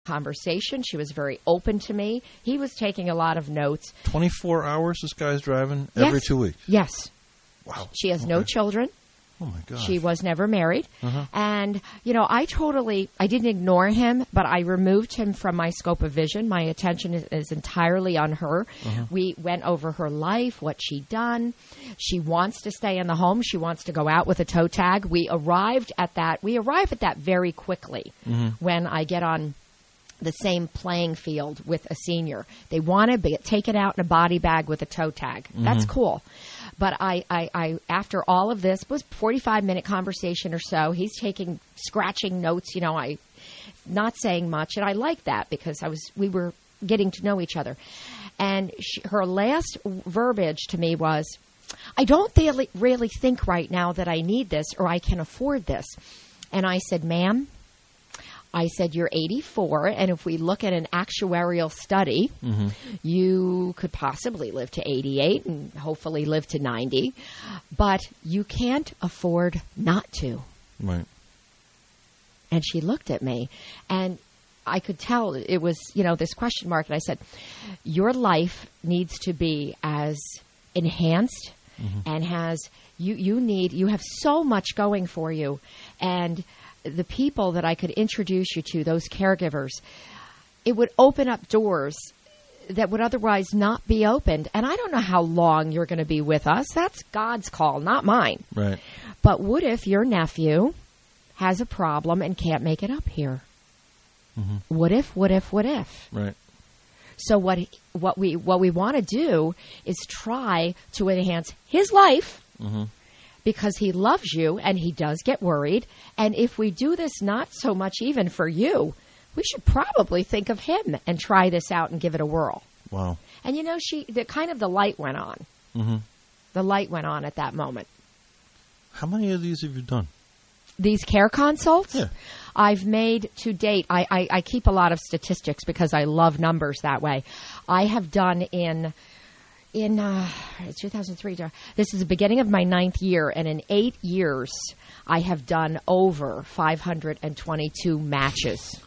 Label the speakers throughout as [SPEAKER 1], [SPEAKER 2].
[SPEAKER 1] conversation. She was very open to me. He was taking a lot of notes.
[SPEAKER 2] 24 hours this guy's driving every 2 weeks?
[SPEAKER 1] Yes.
[SPEAKER 2] Wow.
[SPEAKER 1] She has no children.
[SPEAKER 2] Oh, my gosh.
[SPEAKER 1] She was never married. And, I didn't ignore him, but I removed him from my scope of vision. My attention is entirely on her. We went over her life, what she'd done. She wants to stay in the home. She wants to go out with a toe tag. We arrive at that very quickly when I get on the same playing field with a senior. They want to be taken out in a body bag with a toe tag. That's cool. But I after all of this, was 45-minute conversation or so. He's scratching notes, I not saying much. And I like that because we were getting to know each other. And her last verbiage to me was, I don't really think right now that I need this or I can afford this. And I said, ma'am, you're 84, and if we look at an actuarial study, you could possibly live to 88 and hopefully live to 90, but you can't afford not to.
[SPEAKER 2] Right.
[SPEAKER 1] And she looked at me, and I could tell it was, this question mark, and I said, your life needs to be as enhanced and you have so much going for you, and the people that I could introduce you to, those caregivers, it would open up doors that would otherwise not be opened. And I don't know how long you're going to be with us. That's God's call, not mine.
[SPEAKER 2] Right.
[SPEAKER 1] But what if your nephew has a problem and can't make it up here? What if?
[SPEAKER 2] Right.
[SPEAKER 1] So what we want to do is try to enhance his life. Because he loves you and he does get worried. And if we do this not so much even for you, we should probably think of him and try this out and give it a whirl.
[SPEAKER 2] Wow.
[SPEAKER 1] And the light went on. The light went on at that moment.
[SPEAKER 2] How many of these have you done?
[SPEAKER 1] These care consults?
[SPEAKER 2] Yeah.
[SPEAKER 1] I've made to date, I keep a lot of statistics because I love numbers that way. I have done in 2003. This is the beginning of my 9th year, and in 8 years, I have done over 522 matches.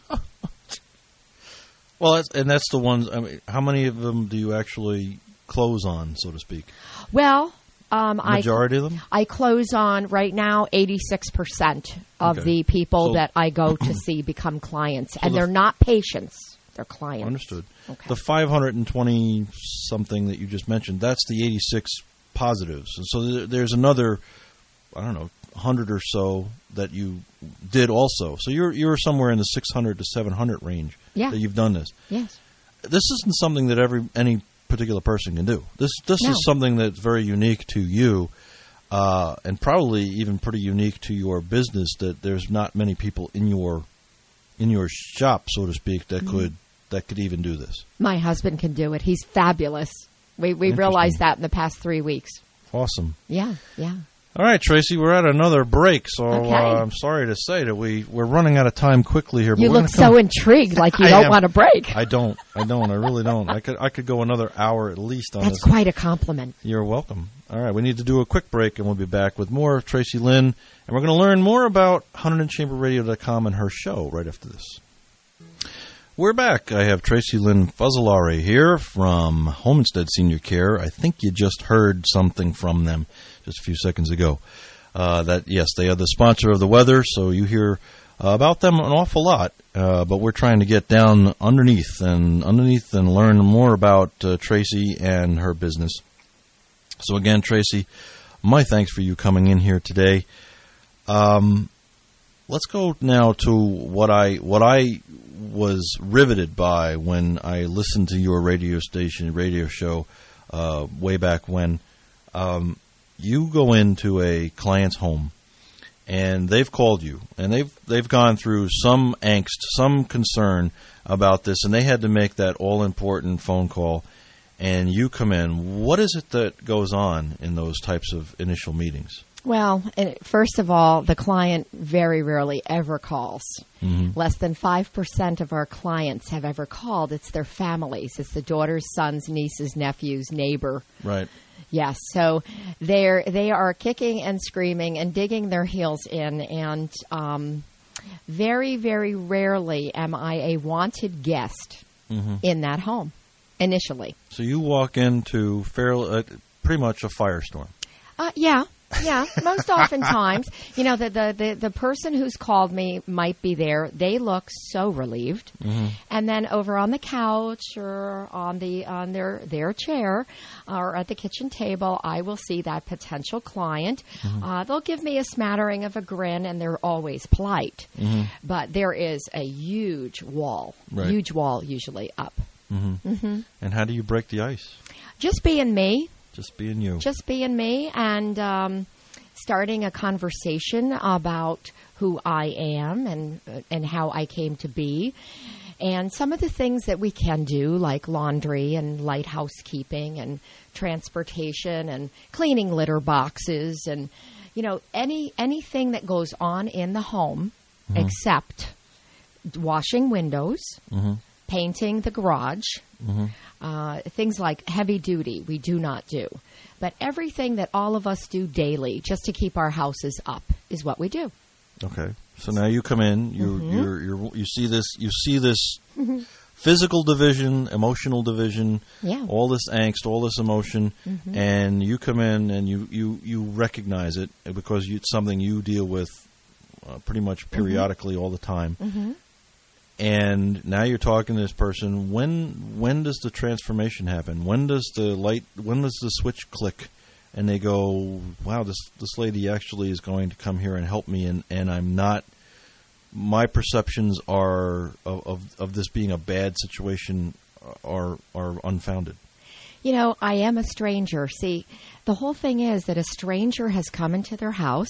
[SPEAKER 2] Well, that's the ones. I mean, how many of them do you actually close on, so to speak?
[SPEAKER 1] Well,
[SPEAKER 2] majority of them.
[SPEAKER 1] I close on right now 86% of the people that I go to see become clients, and they're not patients. They're clients.
[SPEAKER 2] Understood.
[SPEAKER 1] Okay.
[SPEAKER 2] The 520-something that you just mentioned, that's the 86 positives. And so there's another, 100 or so that you did also. So you're somewhere in the 600 to 700 range that you've done this.
[SPEAKER 1] Yes.
[SPEAKER 2] This isn't something that any particular person can do. This is something that's very unique to you, and probably even pretty unique to your business, that there's not many people in your shop, so to speak, that could even do this. My
[SPEAKER 1] husband can do it. He's fabulous. We realized that in the past 3 weeks.
[SPEAKER 2] Awesome.
[SPEAKER 1] Yeah.
[SPEAKER 2] All right, Tracy, we're at another break, so I'm sorry to say that we're running out of time quickly here. But
[SPEAKER 1] you look so intrigued, like you don't want a break.
[SPEAKER 2] I don't. I really don't. I could go another hour at least on this.
[SPEAKER 1] That's quite a compliment.
[SPEAKER 2] You're welcome. All right, we need to do a quick break, and we'll be back with more of Tracy Lynn, and we're going to learn more about HunterdonChamberRadio.com and her show right after this. We're back. I have Tracy Lynn Fazzolari here from Homestead Senior Care. I think you just heard something from them just a few seconds ago. Yes, they are the sponsor of the weather, so you hear about them an awful lot. But we're trying to get down underneath and learn more about Tracy and her business. So again, Tracy, my thanks for you coming in here today. Let's go now to what I was riveted by when I listened to your radio show way back when. You go into a client's home, and they've called you, and they've gone through some angst, some concern about this, and they had to make that all-important phone call, and you come in. What is it that goes on in those types of initial meetings?
[SPEAKER 1] Well, first of all, the client very rarely ever calls. Mm-hmm. Less than 5% of our clients have ever called. It's their families. It's the daughters, sons, nieces, nephews, neighbor.
[SPEAKER 2] Right.
[SPEAKER 1] Yes. So they are kicking and screaming and digging their heels in, and very, very rarely am I a wanted guest in that home initially.
[SPEAKER 2] So you walk into pretty much a firestorm.
[SPEAKER 1] Yeah, most oftentimes, the person who's called me might be there. They look so relieved, and then over on the couch or on their chair or at the kitchen table, I will see that potential client. They'll give me a smattering of a grin, and they're always polite, but there is a huge wall usually up.
[SPEAKER 2] And how do you break the ice?
[SPEAKER 1] Just being me.
[SPEAKER 2] Just being you.
[SPEAKER 1] Just being me, and starting a conversation about who I am and how I came to be. And some of the things that we can do, like laundry and light housekeeping and transportation and cleaning litter boxes and, anything that goes on in the home except washing windows, painting the garage, things like heavy duty we do not do. But everything that all of us do daily just to keep our houses up is what we do.
[SPEAKER 2] Okay. So now you come in, you see this physical division, emotional division, all this angst, all this emotion, and you come in and you recognize it because it's something you deal with pretty much periodically all the time. And now you're talking to this person. When does the transformation happen? When does the switch click and they go, wow, this lady actually is going to come here and help me, and I'm not, my perceptions are of this being a bad situation are unfounded.
[SPEAKER 1] I am a stranger. See, the whole thing is that a stranger has come into their house,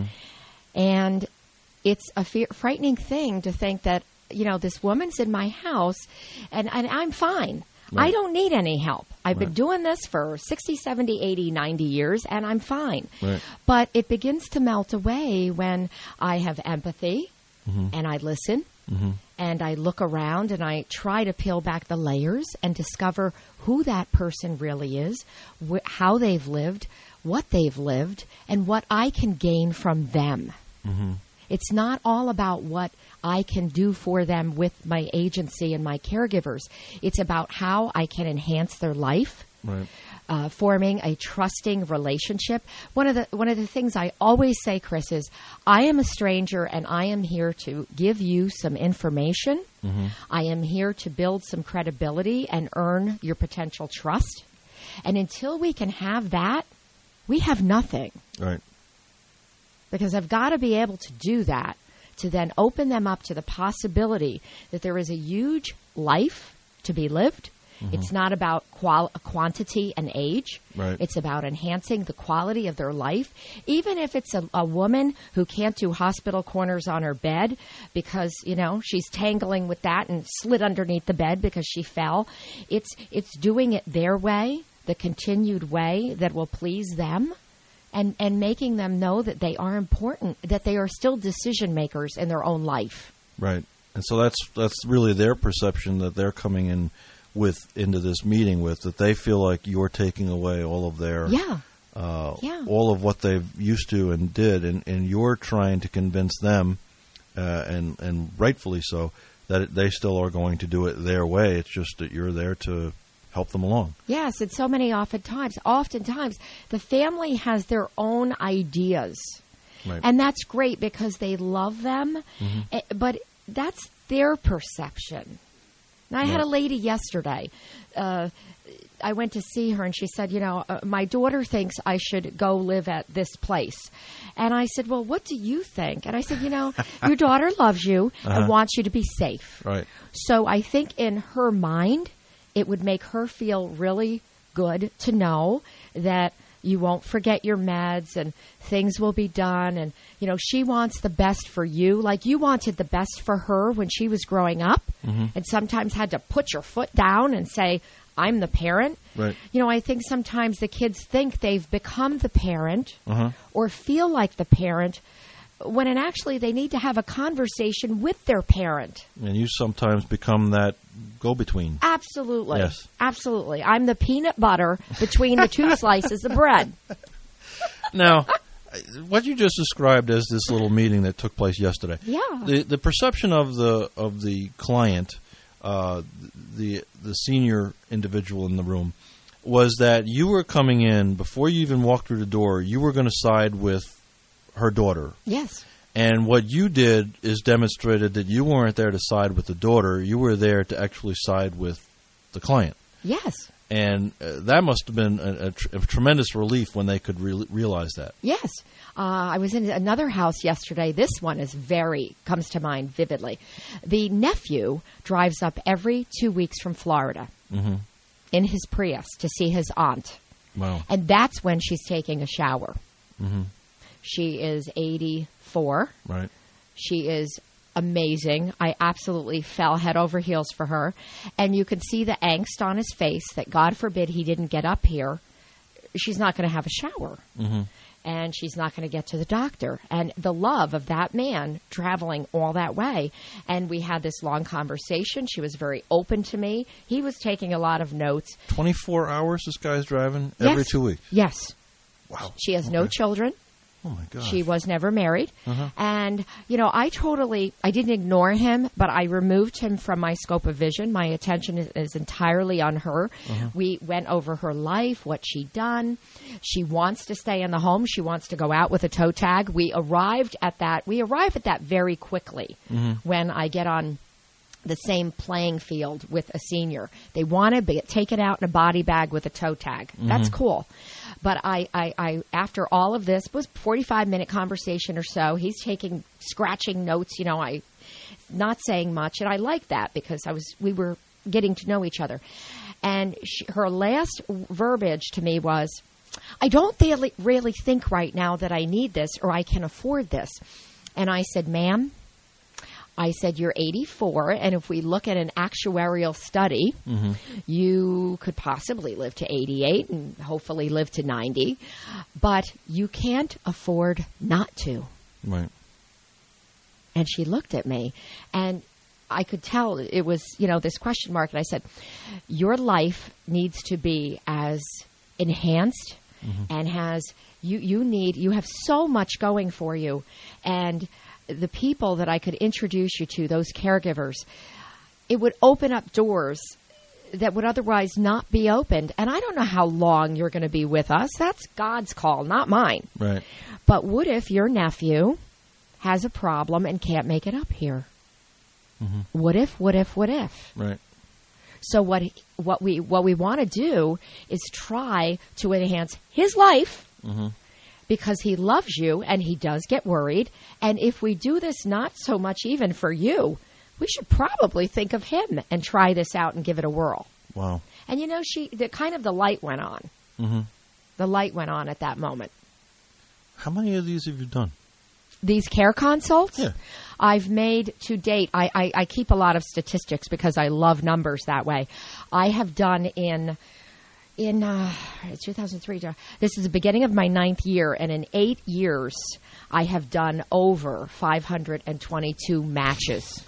[SPEAKER 1] and it's a frightening thing to think that, this woman's in my house, and I'm fine. Right. I don't need any help. I've been doing this for 60, 70, 80, 90 years, and I'm fine. Right. But it begins to melt away when I have empathy, and I listen, and I look around, and I try to peel back the layers and discover who that person really is, how they've lived, what they've lived, and what I can gain from them. It's not all about what I can do for them with my agency and my caregivers. It's about how I can enhance their life, forming a trusting relationship. One of the things I always say, Chris, is I am a stranger and I am here to give you some information. I am here to build some credibility and earn your potential trust. And until we can have that, we have nothing. Right. Because I've got to be able to do that to then open them up to the possibility that there is a huge life to be lived. It's not about quantity and age. Right. It's about enhancing the quality of their life. Even if it's a woman who can't do hospital corners on her bed because, she's tangling with that and slid underneath the bed because she fell. It's doing it their way, the continued way that will please them. And making them know that they are important, that they are still decision makers in their own life. Right.
[SPEAKER 2] And so that's really their perception that they're coming into this meeting with, that they feel like you're taking away all of their all of what they've used to and did, and you're trying to convince them, and rightfully so, that they still are going to do it their way. It's just that you're there to help them along.
[SPEAKER 1] Yes, and so many oftentimes the family has their own ideas. Right. And that's great because they love them, but that's their perception. And I had a lady yesterday. I went to see her, and she said, my daughter thinks I should go live at this place. And I said, well, what do you think? And I said, your daughter loves you and wants you to be safe. Right. So I think in her mind, it would make her feel really good to know that you won't forget your meds and things will be done. And, she wants the best for you. Like you wanted the best for her when she was growing up and sometimes had to put your foot down and say, I'm the parent. Right. I think sometimes the kids think they've become the parent or feel like the parent when actually they need to have a conversation with their parent.
[SPEAKER 2] And you sometimes become that go-between.
[SPEAKER 1] Absolutely. Yes. Absolutely. I'm the peanut butter between the two slices of bread.
[SPEAKER 2] Now, what you just described as this little meeting that took place yesterday.
[SPEAKER 1] Yeah.
[SPEAKER 2] The perception of the client, the senior individual in the room, was that you were coming in before you even walked through the door. You were going to side with her daughter.
[SPEAKER 1] Yes.
[SPEAKER 2] And what you did is demonstrated that you weren't there to side with the daughter. You were there to actually side with the client.
[SPEAKER 1] Yes.
[SPEAKER 2] And that must have been a tremendous relief when they could realize that.
[SPEAKER 1] Yes. I was in another house yesterday. This one comes to mind vividly. The nephew drives up every 2 weeks from Florida in his Prius to see his aunt.
[SPEAKER 2] Wow.
[SPEAKER 1] And that's when she's taking a shower.
[SPEAKER 2] Mm-hmm.
[SPEAKER 1] She is 84.
[SPEAKER 2] Right.
[SPEAKER 1] She is amazing. I absolutely fell head over heels for her. And you can see the angst on his face that God forbid he didn't get up here. She's not going to have a shower.
[SPEAKER 2] Mm-hmm.
[SPEAKER 1] And she's not going to get to the doctor. And the love of that man traveling all that way. And we had this long conversation. She was very open to me. He was taking a lot of notes.
[SPEAKER 2] 24 hours this guy's driving every 2 weeks?
[SPEAKER 1] Yes.
[SPEAKER 2] Wow.
[SPEAKER 1] She has no children.
[SPEAKER 2] Oh, my gosh.
[SPEAKER 1] She was never married.
[SPEAKER 2] Uh-huh.
[SPEAKER 1] And, I didn't ignore him, but I removed him from my scope of vision. My attention is entirely on her. Uh-huh. We went over her life, what she'd done. She wants to stay in the home. She wants to go out with a toe tag. We arrive at that very quickly when I get on the same playing field with a senior. They want to be taken out in a body bag with a toe tag. That's cool. But I after all of this, was 45-minute conversation or so. He's scratching notes, not saying much. And I like that because we were getting to know each other. And her last verbiage to me was, I don't really think right now that I need this or I can afford this. And I said, ma'am, you're 84, and if we look at an actuarial study, you could possibly live to 88 and hopefully live to 90, but you can't afford not to.
[SPEAKER 2] Right.
[SPEAKER 1] And she looked at me, and I could tell it was, this question mark, and I said, your life needs to be as enhanced and you have so much going for you, and the people that I could introduce you to, those caregivers, it would open up doors that would otherwise not be opened. And I don't know how long you're going to be with us. That's God's call, not mine.
[SPEAKER 2] Right.
[SPEAKER 1] But what if your nephew has a problem and can't make it up here? What if?
[SPEAKER 2] Right.
[SPEAKER 1] So what we want to do is try to enhance his life. Because he loves you and he does get worried. And if we do this not so much even for you, we should probably think of him and try this out and give it a whirl.
[SPEAKER 2] Wow.
[SPEAKER 1] And the light went on. The light went on at that moment.
[SPEAKER 2] How many of these have you done?
[SPEAKER 1] These care consults?
[SPEAKER 2] Yeah.
[SPEAKER 1] I've made to date, I keep a lot of statistics because I love numbers that way. I have done in 2003. This is the beginning of my 9th year, and in 8 years, I have done over 522 matches.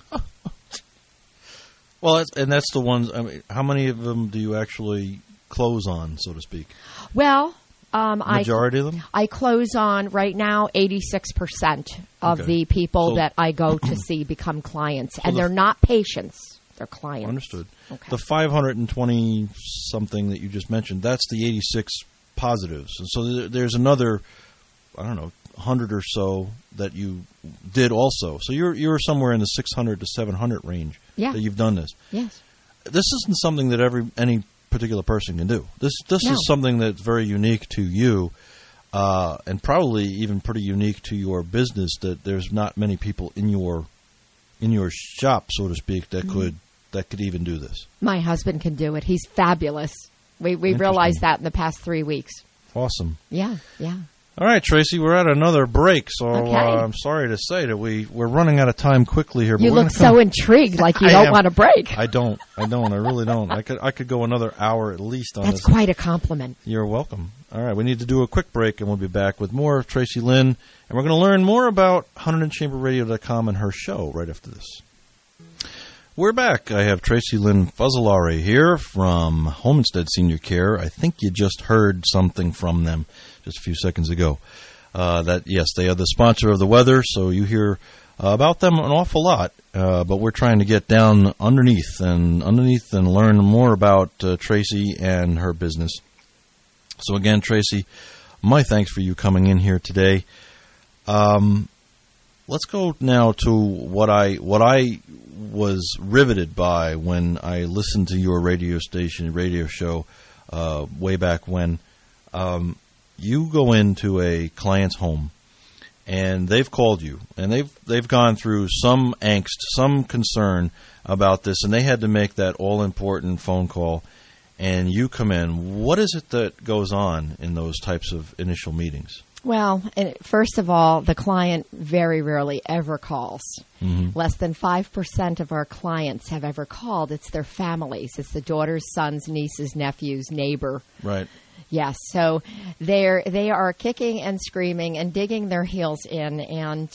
[SPEAKER 2] Well, that's the ones. I mean, how many of them do you actually close on, so to speak?
[SPEAKER 1] Well,
[SPEAKER 2] majority of them.
[SPEAKER 1] I close on right now 86% of the people that I go to see become clients, and they're not patients. They're clients.
[SPEAKER 2] Understood.
[SPEAKER 1] Okay.
[SPEAKER 2] The 520-something that you just mentioned, that's the 86 positives. And so there's another, 100 or so that you did also. So you're somewhere in the 600 to 700 range that you've done this.
[SPEAKER 1] Yes.
[SPEAKER 2] This isn't something that any particular person can do. This is something that's very unique to you, and probably even pretty unique to your business, that there's not many people in your shop, so to speak, that could even do this.
[SPEAKER 1] My husband can do it. He's fabulous. We realized that in the past 3 weeks.
[SPEAKER 2] Awesome.
[SPEAKER 1] Yeah.
[SPEAKER 2] All right, Tracy, we're at another break, so
[SPEAKER 1] okay.
[SPEAKER 2] I'm sorry to say that we're running out of time quickly here. But
[SPEAKER 1] you look so intrigued, like you don't want a break.
[SPEAKER 2] I don't. I really don't. I could go another hour at least on
[SPEAKER 1] this. That's quite a compliment.
[SPEAKER 2] You're welcome. All right, we need to do a quick break, and we'll be back with more of Tracy Lynn, and we're going to learn more about HunterdonChamberRadio.com and her show right after this. We're back. I have Tracy Lynn Fazzolari here from Homestead Senior Care. I think you just heard something from them just a few seconds ago. Yes, they are the sponsor of the weather, so you hear about them an awful lot. But we're trying to get down underneath and learn more about Tracy and her business. So again, Tracy, my thanks for you coming in here today. Let's go now to what I was riveted by when I listened to your radio show way back when. You go into a client's home, and they've called you, and they've gone through some angst, some concern about this, and they had to make that all-important phone call, and you come in. What is it that goes on in those types of initial meetings?
[SPEAKER 1] Well, first of all, the client very rarely ever calls. Mm-hmm. Less than 5% of our clients have ever called. It's their families. It's the daughters, sons, nieces, nephews, neighbor.
[SPEAKER 2] Right.
[SPEAKER 1] Yes. So they are kicking and screaming and digging their heels in. And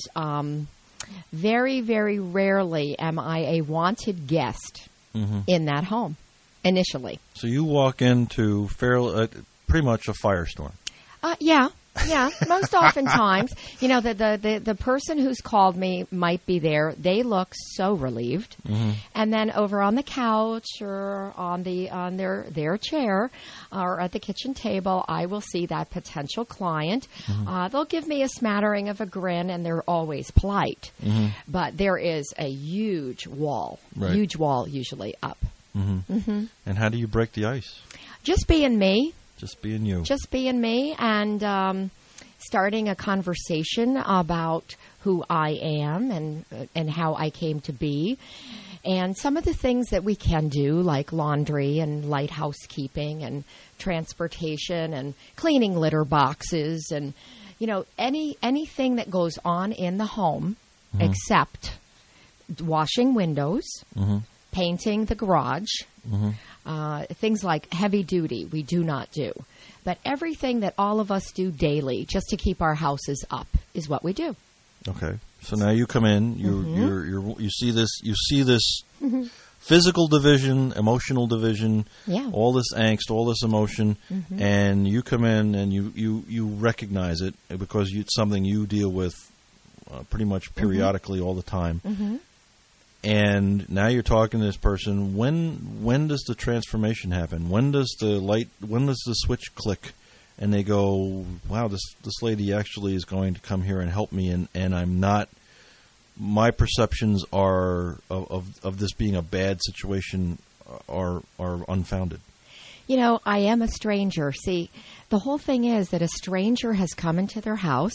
[SPEAKER 1] very, very rarely am I a wanted guest in that home initially.
[SPEAKER 2] So you walk into pretty much a firestorm.
[SPEAKER 1] Yeah. Yeah, most oftentimes, the person who's called me might be there. They look so relieved, and then over on the couch or on their chair or at the kitchen table, I will see that potential client. They'll give me a smattering of a grin, and they're always polite. But there is a huge wall usually up.
[SPEAKER 2] And how do you break the ice?
[SPEAKER 1] Just being me.
[SPEAKER 2] Just being you.
[SPEAKER 1] Just being me, and starting a conversation about who I am and how I came to be. And some of the things that we can do, like laundry and light housekeeping and transportation and cleaning litter boxes and, anything that goes on in the home except washing windows, painting the garage, things like heavy duty we do not do. But everything that all of us do daily just to keep our houses up is what we do.
[SPEAKER 2] Okay. So now you come in, you see this physical division, emotional division, all this angst, all this emotion, and you come in and you recognize it because it's something you deal with pretty much periodically all the time. And now you're talking to this person. When does the transformation happen? When does the switch click and they go, wow, this lady actually is going to come here and help me, and I'm not, my perceptions are of this being a bad situation are unfounded.
[SPEAKER 1] I am a stranger. See, the whole thing is that a stranger has come into their house,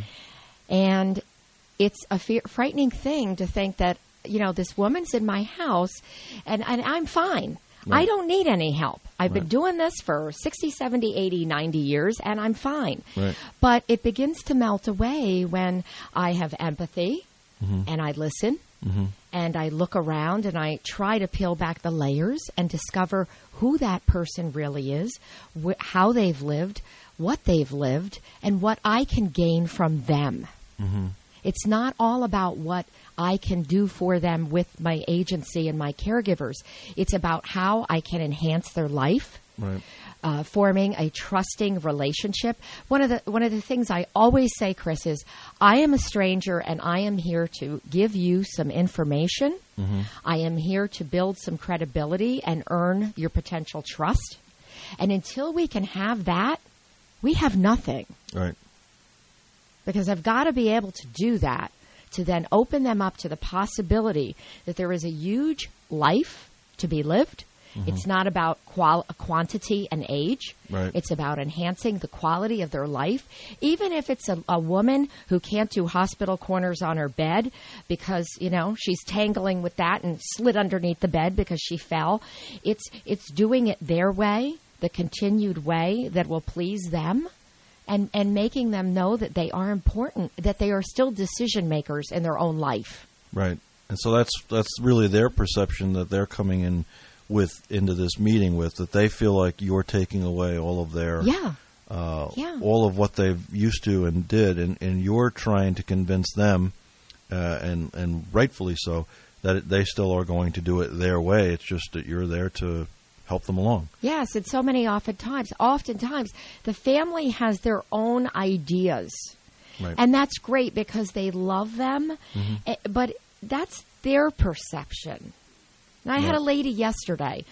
[SPEAKER 1] and it's a frightening thing to think that, this woman's in my house, and I'm fine. Right. I don't need any help. I've been doing this for 60, 70, 80, 90 years, and I'm fine. Right. But it begins to melt away when I have empathy, and I listen, and I look around, and I try to peel back the layers and discover who that person really is, how they've lived, what they've lived, and what I can gain from them. It's not all about what I can do for them with my agency and my caregivers. It's about how I can enhance their life, forming a trusting relationship. One of the things I always say, Chris, is I am a stranger and I am here to give you some information. I am here to build some credibility and earn your potential trust. And until we can have that, we have nothing. Right. Because I've got to be able to do that, to then open them up to the possibility that there is a huge life to be lived. It's not about quantity and age. Right. It's about enhancing the quality of their life. Even if it's a woman who can't do hospital corners on her bed because, she's tangling with that and slid underneath the bed because she fell. It's doing it their way, the continued way that will please them. And making them know that they are important, that they are still decision makers in their own life. Right.
[SPEAKER 2] And so that's really their perception that they're coming into this meeting with, that they feel like you're taking away all of their all of what they've used to and did, and you're trying to convince them, and rightfully so, that they still are going to do it their way. It's just that you're there to help them along.
[SPEAKER 1] Yes, and so many oftentimes the family has their own ideas
[SPEAKER 2] Right.
[SPEAKER 1] And that's great because they love them, but that's their perception. And I had a lady yesterday.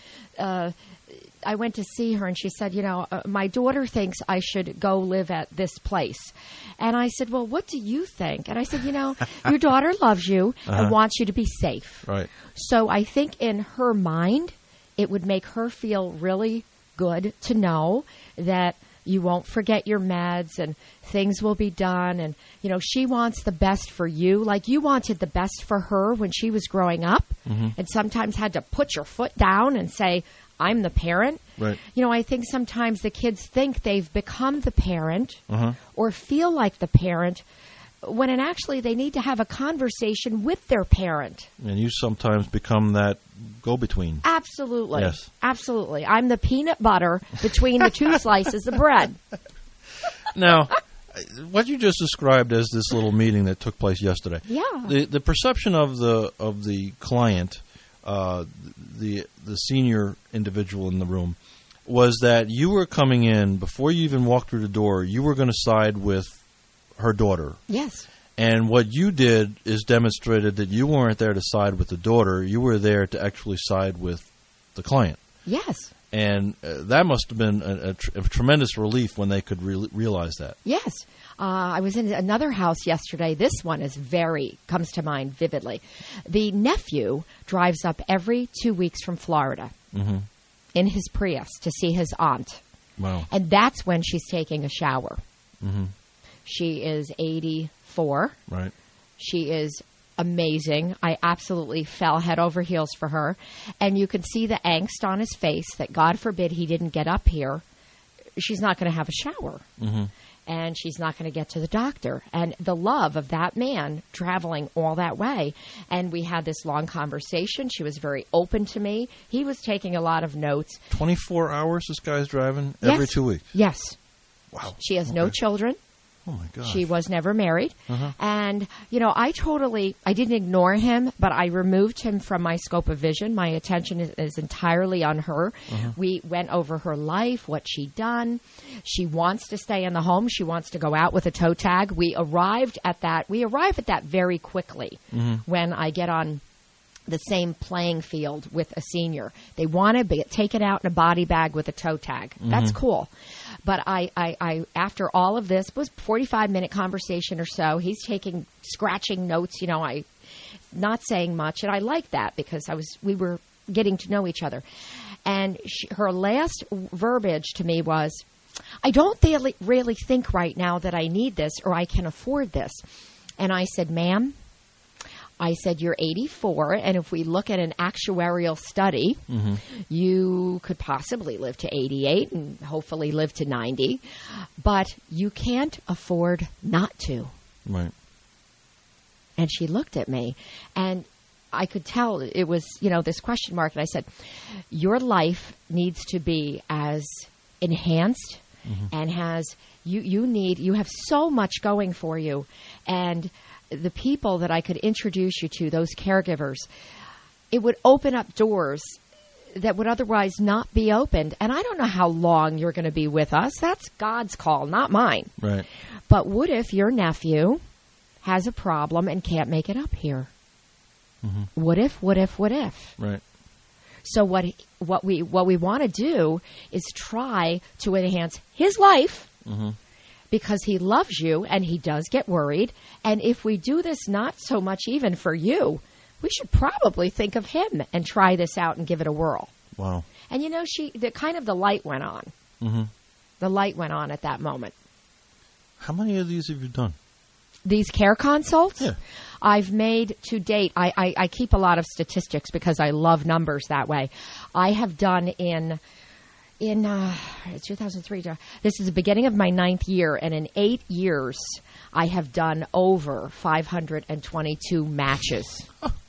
[SPEAKER 1] I went to see her, and she said, my daughter thinks I should go live at this place. And I said, well, what do you think? And I said, your daughter loves you and wants you to be safe.
[SPEAKER 2] Right.
[SPEAKER 1] So I think in her mind, it would make her feel really good to know that you won't forget your meds and things will be done. And, she wants the best for you. Like you wanted the best for her when she was growing up and sometimes had to put your foot down and say, I'm the parent.
[SPEAKER 2] Right.
[SPEAKER 1] I think sometimes the kids think they've become the parent or feel like the parent when actually they need to have a conversation with their parent.
[SPEAKER 2] And you sometimes become that go-between.
[SPEAKER 1] Absolutely.
[SPEAKER 2] Yes.
[SPEAKER 1] Absolutely. I'm the peanut butter between the two slices of bread.
[SPEAKER 2] Now, what you just described as this little meeting that took place yesterday.
[SPEAKER 1] Yeah.
[SPEAKER 2] The perception of the client, the senior individual in the room, was that you were coming in, before you even walked through the door, you were going to side with her daughter.
[SPEAKER 1] Yes.
[SPEAKER 2] And what you did is demonstrated that you weren't there to side with the daughter. You were there to actually side with the client.
[SPEAKER 1] Yes.
[SPEAKER 2] And that must have been a tremendous relief when they could realize that.
[SPEAKER 1] Yes. I was in another house yesterday. This one comes to mind vividly. The nephew drives up every 2 weeks from Florida in his Prius to see his aunt.
[SPEAKER 2] Wow.
[SPEAKER 1] And that's when she's taking a shower.
[SPEAKER 2] Mm-hmm.
[SPEAKER 1] She is 84.
[SPEAKER 2] Right.
[SPEAKER 1] She is amazing. I absolutely fell head over heels for her. And you can see the angst on his face that, God forbid, he didn't get up here. She's not going to have a shower.
[SPEAKER 2] Mm-hmm.
[SPEAKER 1] And she's not going to get to the doctor. And the love of that man traveling all that way. And we had this long conversation. She was very open to me. He was taking a lot of notes.
[SPEAKER 2] 24 hours this guy's driving every 2 weeks?
[SPEAKER 1] Yes.
[SPEAKER 2] Wow.
[SPEAKER 1] She has no children.
[SPEAKER 2] Oh, my God.
[SPEAKER 1] She was never married. And, I didn't ignore him, but I removed him from my scope of vision. My attention is entirely on her. We went over her life, what she'd done. She wants to stay in the home. She wants to go out with a toe tag. We arrive at that very quickly when I get on the same playing field with a senior. They want to take it out in a body bag with a toe tag. That's cool. But I after all of this, it was a 45-minute conversation or so. He's scratching notes, not saying much. And I like that because we were getting to know each other. And her last verbiage to me was, I don't really think right now that I need this or I can afford this. And I said, ma'am, you're 84, and if we look at an actuarial study, you could possibly live to 88 and hopefully live to 90, but you can't afford not to.
[SPEAKER 2] Right.
[SPEAKER 1] And she looked at me, and I could tell it was, this question mark, and I said, your life needs to be as enhanced and you have so much going for you, and the people that I could introduce you to, those caregivers, it would open up doors that would otherwise not be opened. And I don't know how long you're going to be with us. That's God's call, not mine.
[SPEAKER 2] Right.
[SPEAKER 1] But what if your nephew has a problem and can't make it up here? What if?
[SPEAKER 2] Right.
[SPEAKER 1] So what we want to do is try to enhance his life. Because he loves you and he does get worried. And if we do this not so much even for you, we should probably think of him and try this out and give it a whirl.
[SPEAKER 2] Wow.
[SPEAKER 1] And the light went on. The light went on at that moment.
[SPEAKER 2] How many of these have you done?
[SPEAKER 1] These care consults?
[SPEAKER 2] Yeah.
[SPEAKER 1] I've made to date, I keep a lot of statistics because I love numbers that way. I have done in 2003, this is the beginning of my 9th year, and in 8 years, I have done over 522 matches.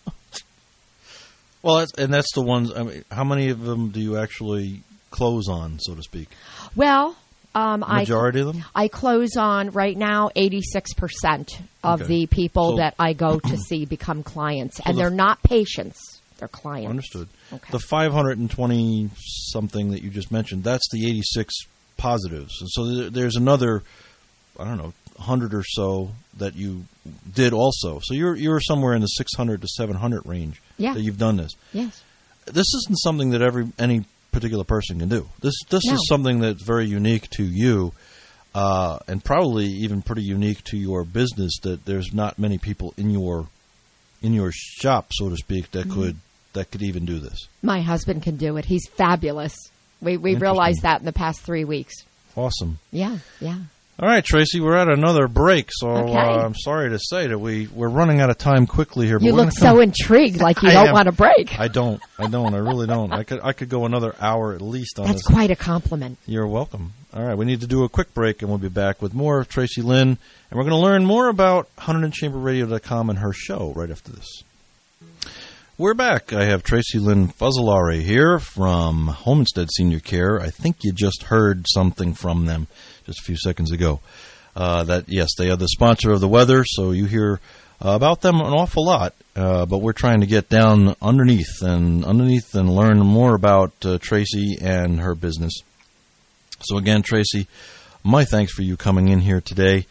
[SPEAKER 2] Well, that's the ones. I mean, how many of them do you actually close on, so to speak?
[SPEAKER 1] Well,
[SPEAKER 2] majority of them?
[SPEAKER 1] I close on right now 86% of the people that I go to see become clients, and they're not patients. They're clients.
[SPEAKER 2] Understood.
[SPEAKER 1] Okay.
[SPEAKER 2] The 520-something that you just mentioned, that's the 86 positives. So there's another, 100 100 or so that you did also. So you're somewhere in the 600 to 700 range that you've done this.
[SPEAKER 1] Yes.
[SPEAKER 2] This isn't something that any particular person can do. This is something that's very unique to you, and probably even pretty unique to your business. That there's not many people in your shop, so to speak, that could even do this. My
[SPEAKER 1] husband can do it. He's fabulous. We realized that in the past 3 weeks.
[SPEAKER 2] Awesome.
[SPEAKER 1] Yeah.
[SPEAKER 2] All right, Tracy, we're at another break, so I'm sorry to say that we're running out of time quickly here. But
[SPEAKER 1] you look so intrigued, like you don't want to break.
[SPEAKER 2] I don't. I really don't. I could go another hour at least on this.
[SPEAKER 1] That's quite a compliment.
[SPEAKER 2] You're welcome. All right, we need to do a quick break, and we'll be back with more of Tracy Lynn, and we're going to learn more about 100chamberradio.com and her show right after this. We're back. I have Tracy Lynn Fazzolari here from Homestead Senior Care. I think you just heard something from them just a few seconds ago. Yes, they are the sponsor of the weather, so you hear about them an awful lot. But we're trying to get down underneath and learn more about Tracy and her business. So again, Tracy, my thanks for you coming in here today.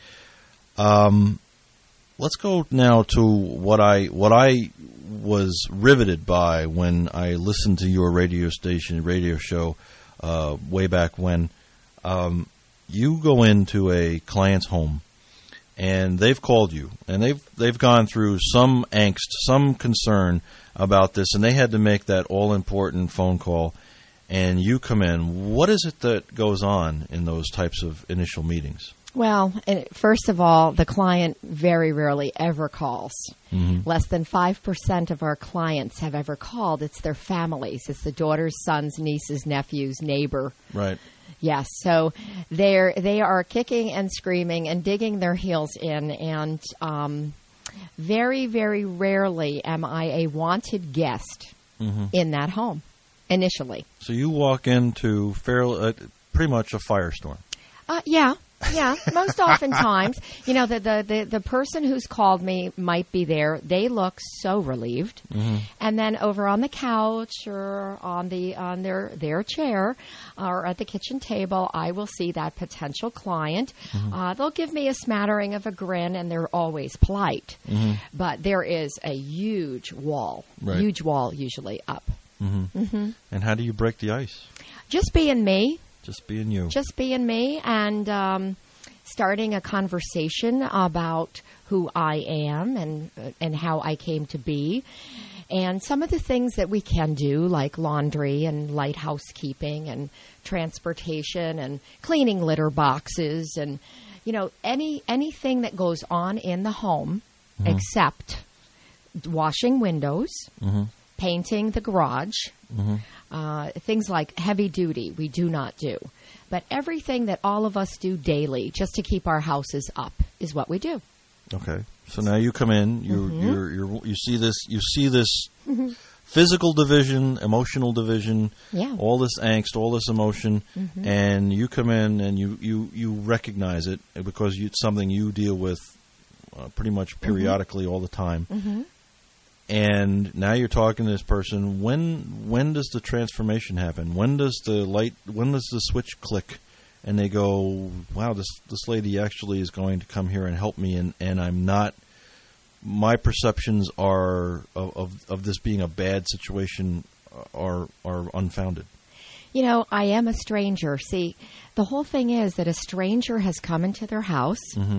[SPEAKER 2] Let's go now to what I was riveted by when I listened to your radio show way back when. You go into a client's home, and they've called you, and they've gone through some angst, some concern about this, and they had to make that all-important phone call, and you come in. What is it that goes on in those types of initial meetings?
[SPEAKER 1] Well, first of all, the client very rarely ever calls. Mm-hmm. Less than 5% of our clients have ever called. It's their families. It's the daughters, sons, nieces, nephews, neighbor.
[SPEAKER 2] Right.
[SPEAKER 1] Yes. So they are kicking and screaming and digging their heels in. And very, very rarely am I a wanted guest in that home initially.
[SPEAKER 2] So you walk into pretty much a firestorm.
[SPEAKER 1] Yeah, most oftentimes, the person who's called me might be there. They look so relieved, and then over on the couch or on their chair or at the kitchen table, I will see that potential client. They'll give me a smattering of a grin, and they're always polite, but there is a huge wall usually up.
[SPEAKER 2] And how do you break the ice?
[SPEAKER 1] Just being me.
[SPEAKER 2] Just being you.
[SPEAKER 1] Just being me, and starting a conversation about who I am and how I came to be, and some of the things that we can do, like laundry and light housekeeping and transportation and cleaning litter boxes and anything that goes on in the home except washing windows, painting the garage. Things like heavy duty we do not do. But everything that all of us do daily just to keep our houses up is what we do.
[SPEAKER 2] Okay. So now you come in, you see this physical division, emotional division, all this angst, all this emotion, and you come in and you recognize it because it's something you deal with pretty much periodically all the time. And now you're talking to this person. When does the transformation happen? When does the switch click? And they go, wow, this lady actually is going to come here and help me, and I'm not. My perceptions are of this being a bad situation are unfounded.
[SPEAKER 1] I am a stranger. See, the whole thing is that a stranger has come into their house,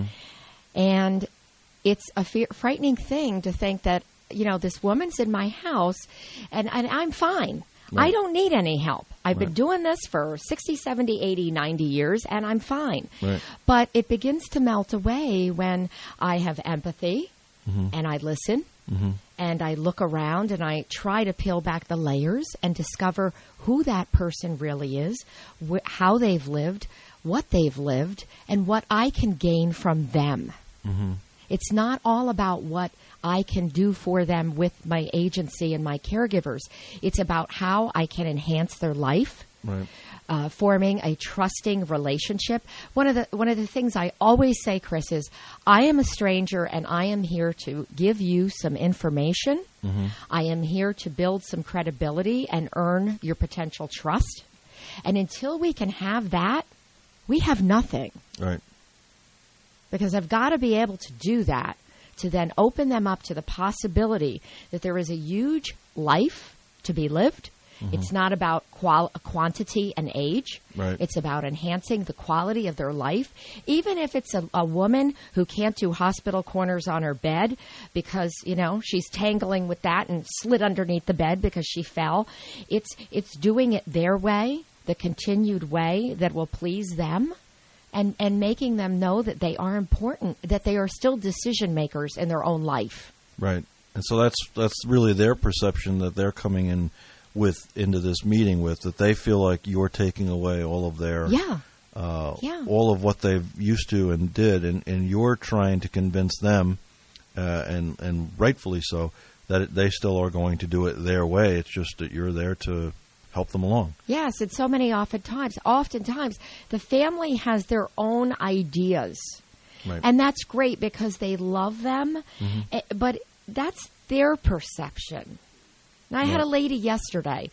[SPEAKER 1] and it's a frightening thing to think that. This woman's in my house, and I'm fine. Right. I don't need any help. I've been doing this for 60, 70, 80, 90 years, and I'm fine. Right. But it begins to melt away when I have empathy, and I listen, and I look around, and I try to peel back the layers and discover who that person really is, how they've lived, what they've lived, and what I can gain from them. It's not all about what I can do for them with my agency and my caregivers. It's about how I can enhance their life, forming a trusting relationship. One of the things I always say, Chris, is I am a stranger and I am here to give you some information. I am here to build some credibility and earn your potential trust. And until we can have that, we have nothing.
[SPEAKER 2] Right.
[SPEAKER 1] because I've got to be able to do that to then open them up to the possibility that there is a huge life to be lived. It's not about quantity and age.
[SPEAKER 2] Right.
[SPEAKER 1] It's about enhancing the quality of their life. Even if it's a woman who can't do hospital corners on her bed because, she's tangling with that and slid underneath the bed because she fell. It's doing it their way, the continued way that will please them, and making them know that they are important, that they are still decision makers in their own life.
[SPEAKER 2] Right. And so that's really their perception that they're coming into this meeting with, that they feel like you're taking away all of their all of what they've used to and did, and you're trying to convince them and rightfully so that they still are going to do it their way. It's just that you're there to help them along.
[SPEAKER 1] Yes, and so many oftentimes the family has their own ideas.
[SPEAKER 2] Right.
[SPEAKER 1] And that's great because they love them, but that's their perception. And I had a lady yesterday.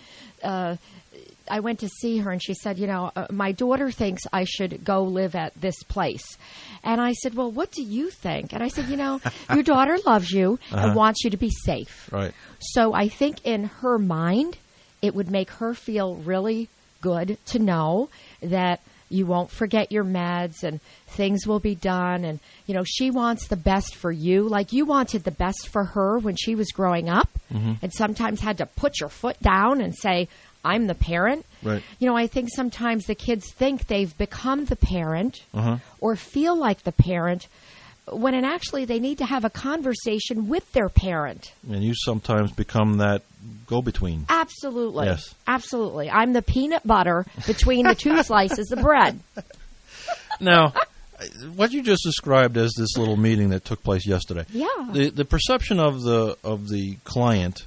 [SPEAKER 1] I went to see her, and she said, my daughter thinks I should go live at this place. And I said, well, what do you think? And I said, your daughter loves you and wants you to be safe.
[SPEAKER 2] Right.
[SPEAKER 1] So I think in her mind, it would make her feel really good to know that you won't forget your meds and things will be done. And, she wants the best for you. Like you wanted the best for her when she was growing up and sometimes had to put your foot down and say, I'm the parent.
[SPEAKER 2] Right.
[SPEAKER 1] I think sometimes the kids think they've become the parent or feel like the parent when actually they need to have a conversation with their parent.
[SPEAKER 2] And you sometimes become that go-between.
[SPEAKER 1] Absolutely.
[SPEAKER 2] Yes.
[SPEAKER 1] Absolutely. I'm the peanut butter between the two slices of bread. Now,
[SPEAKER 2] what you just described as this little meeting that took place yesterday.
[SPEAKER 1] Yeah.
[SPEAKER 2] The perception of the client,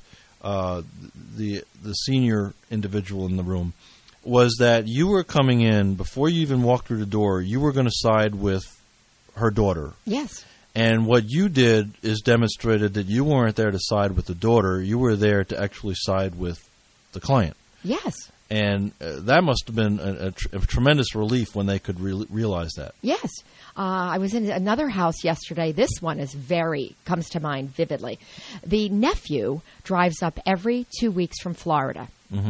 [SPEAKER 2] the senior individual in the room, was that you were coming in, before you even walked through the door, you were going to side with her daughter.
[SPEAKER 1] Yes.
[SPEAKER 2] And what you did is demonstrated that you weren't there to side with the daughter. You were there to actually side with the client.
[SPEAKER 1] Yes.
[SPEAKER 2] And that must have been a tremendous relief when they could realize that.
[SPEAKER 1] Yes. I was in another house yesterday. This one comes to mind vividly. The nephew drives up every 2 weeks from Florida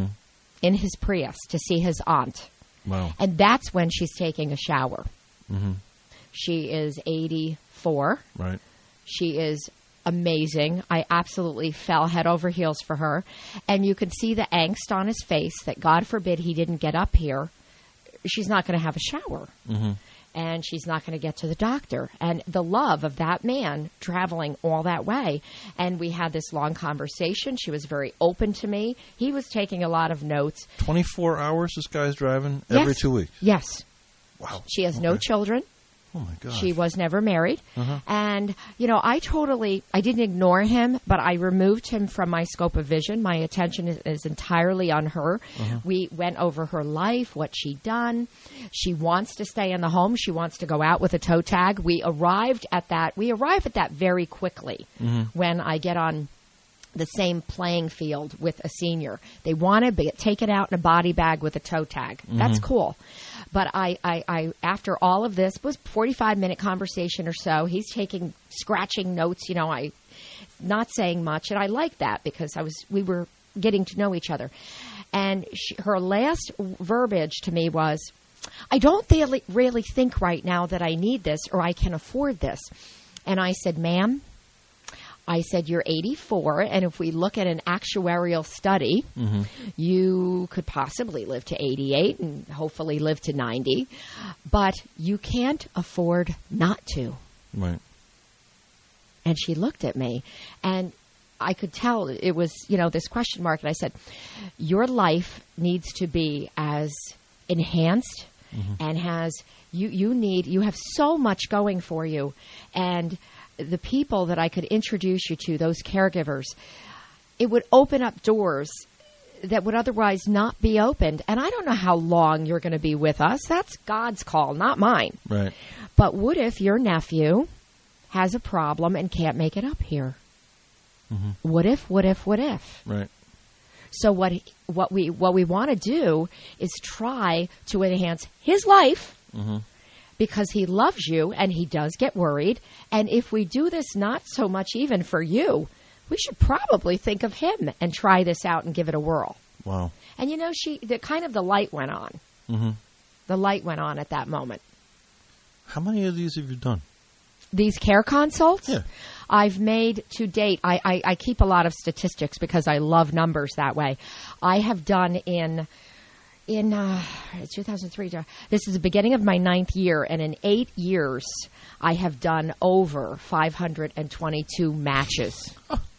[SPEAKER 1] in his Prius to see his aunt.
[SPEAKER 2] Wow.
[SPEAKER 1] And that's when she's taking a shower.
[SPEAKER 2] Mm-hmm.
[SPEAKER 1] She is 84.
[SPEAKER 2] Right.
[SPEAKER 1] She is amazing. I absolutely fell head over heels for her. And you can see the angst on his face that God forbid he didn't get up here. She's not going to have a shower. And she's not going to get to the doctor. And the love of that man traveling all that way. And we had this long conversation. She was very open to me. He was taking a lot of notes.
[SPEAKER 2] 24 hours this guy's driving every 2 weeks?
[SPEAKER 1] Yes.
[SPEAKER 2] Wow.
[SPEAKER 1] She has no children.
[SPEAKER 2] Oh, my gosh.
[SPEAKER 1] She was never married. And, I didn't ignore him, but I removed him from my scope of vision. My attention is entirely on her. We went over her life, what she'd done. She wants to stay in the home. She wants to go out with a toe tag. We arrived at that very quickly when I get on the same playing field with a senior. They want to be taken out in a body bag with a toe tag. That's cool. But I after all of this, was 45-minute conversation or so. He's scratching notes, not saying much. And I like that because we were getting to know each other. And her last verbiage to me was, I don't really think right now that I need this or I can afford this. And I said, ma'am, you're 84, and if we look at an actuarial study, you could possibly live to 88 and hopefully live to 90, but you can't afford not to.
[SPEAKER 2] Right.
[SPEAKER 1] And she looked at me, and I could tell it was, this question mark, and I said, your life needs to be as enhanced and you have so much going for you, and the people that I could introduce you to, those caregivers, it would open up doors that would otherwise not be opened. And I don't know how long you're going to be with us. That's God's call, not mine.
[SPEAKER 2] Right.
[SPEAKER 1] But what if your nephew has a problem and can't make it up here? What if?
[SPEAKER 2] Right.
[SPEAKER 1] So what we want to do is try to enhance his life because he loves you and he does get worried. And if we do this not so much even for you, we should probably think of him and try this out and give it a whirl.
[SPEAKER 2] Wow.
[SPEAKER 1] And the light went on.
[SPEAKER 2] Mm-hmm.
[SPEAKER 1] The light went on at that moment.
[SPEAKER 2] How many of these have you done?
[SPEAKER 1] These care consults?
[SPEAKER 2] Yeah.
[SPEAKER 1] I've made to date, I keep a lot of statistics because I love numbers that way. I have done in 2003, this is the beginning of my 9th year, and in 8 years, I have done over 522 matches.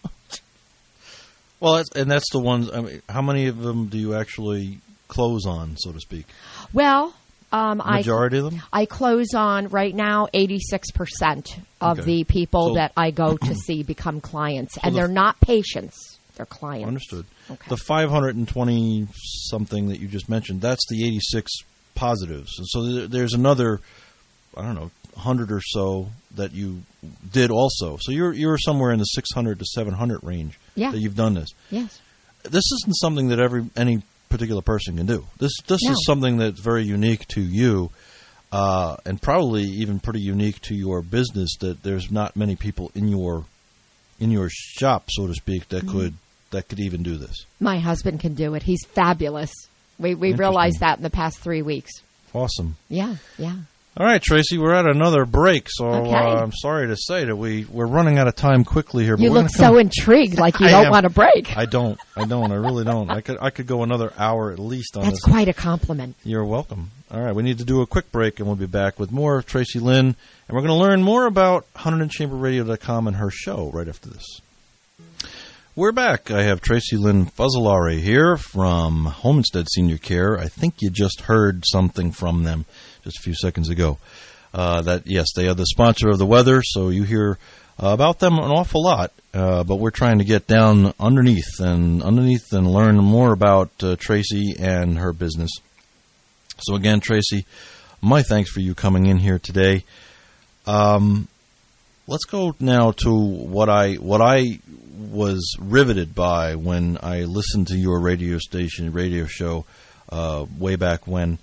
[SPEAKER 2] Well, that's the ones. I mean, how many of them do you actually close on, so to speak?
[SPEAKER 1] Well,
[SPEAKER 2] majority of them?
[SPEAKER 1] I close on right now 86% of the people that I go to see become clients, and they're not patients; they're clients.
[SPEAKER 2] Understood.
[SPEAKER 1] Okay.
[SPEAKER 2] The 520 something that you just mentioned, that's the 86 positives, and so there's another, I don't know, 100 or so that you did also. So you're somewhere in the 600 to 700 range.
[SPEAKER 1] Yeah.
[SPEAKER 2] That you've done this.
[SPEAKER 1] Yes.
[SPEAKER 2] This isn't something that any particular person can do. This is something that's very unique to you, and probably even pretty unique to your business. That there's not many people in your shop, so to speak, that could even do this.
[SPEAKER 1] My husband can do it. He's fabulous. We realized that in the past 3 weeks.
[SPEAKER 2] Awesome.
[SPEAKER 1] Yeah.
[SPEAKER 2] All right, Tracy, we're at another break, so
[SPEAKER 1] okay.
[SPEAKER 2] I'm sorry to say that we're running out of time quickly here. But
[SPEAKER 1] you look so intrigued, like you don't want a break.
[SPEAKER 2] I don't. I really don't. I could go another hour at least on
[SPEAKER 1] this. That's quite a compliment.
[SPEAKER 2] You're welcome. All right, we need to do a quick break, and we'll be back with more of Tracy Lynn, and we're going to learn more about HunterdonChamberRadio.com and her show right after this. We're back. I have Tracy Lynn Fazzolari here from Homestead Senior Care. I think you just heard something from them just a few seconds ago. Yes, they are the sponsor of the weather, so you hear about them an awful lot. But we're trying to get down underneath and learn more about Tracy and her business. So again, Tracy, my thanks for you coming in here today. Let's go now to what I was riveted by when I listened to your radio show way back when.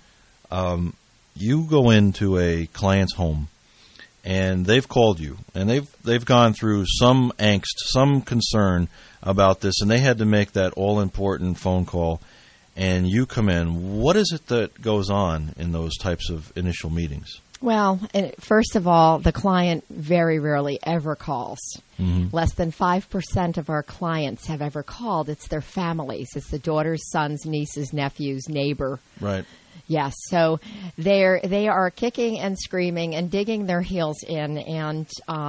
[SPEAKER 2] You go into a client's home, and they've called you, and they've gone through some angst, some concern about this, and they had to make that all-important phone call, and you come in. What is it that goes on in those types of initial meetings?
[SPEAKER 1] Well, first of all, the client very rarely ever calls. Mm-hmm. Less than 5% of our clients have ever called. It's their families. It's the daughters, sons, nieces, nephews, neighbor.
[SPEAKER 2] Right.
[SPEAKER 1] Yes. So they are kicking and screaming and digging their heels in. And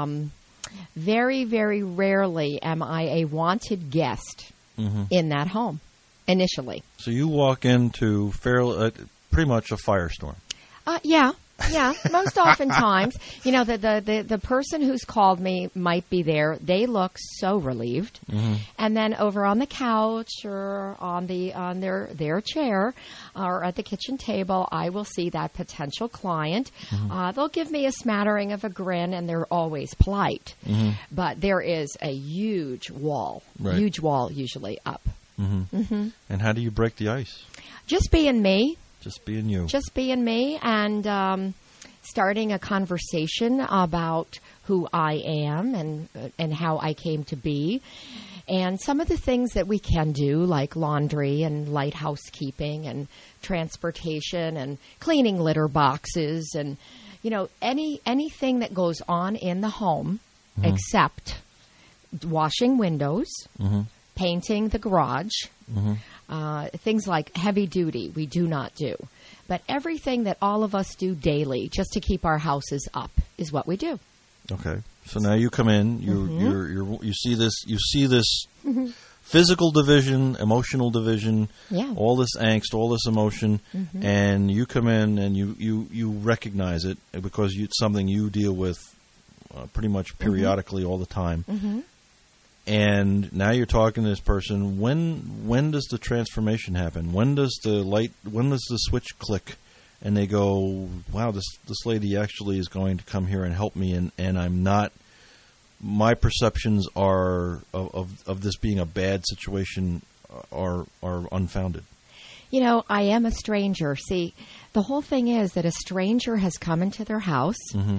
[SPEAKER 1] very, very rarely am I a wanted guest in that home initially.
[SPEAKER 2] So you walk into pretty much a firestorm.
[SPEAKER 1] Yeah, most oftentimes, the person who's called me might be there. They look so relieved, and then over on the couch or on their chair or at the kitchen table, I will see that potential client. They'll give me a smattering of a grin, and they're always polite. But there is a huge wall usually up.
[SPEAKER 2] And how do you break the ice?
[SPEAKER 1] Just being me.
[SPEAKER 2] Just being you.
[SPEAKER 1] Just being me, and starting a conversation about who I am and how I came to be. And some of the things that we can do, like laundry and light housekeeping and transportation and cleaning litter boxes and, anything that goes on in the home except washing windows, painting the garage, things like heavy duty we do not do. But everything that all of us do daily just to keep our houses up is what we do.
[SPEAKER 2] Okay. So now you come in, you see this physical division, emotional division, all this angst, all this emotion, and you come in and you recognize it because it's something you deal with pretty much periodically all the time. And now you're talking to this person. When does the transformation happen? When does the switch click? And they go, wow, this lady actually is going to come here and help me, and I'm not. My perceptions are of this being a bad situation are unfounded.
[SPEAKER 1] I am a stranger. See, the whole thing is that a stranger has come into their house,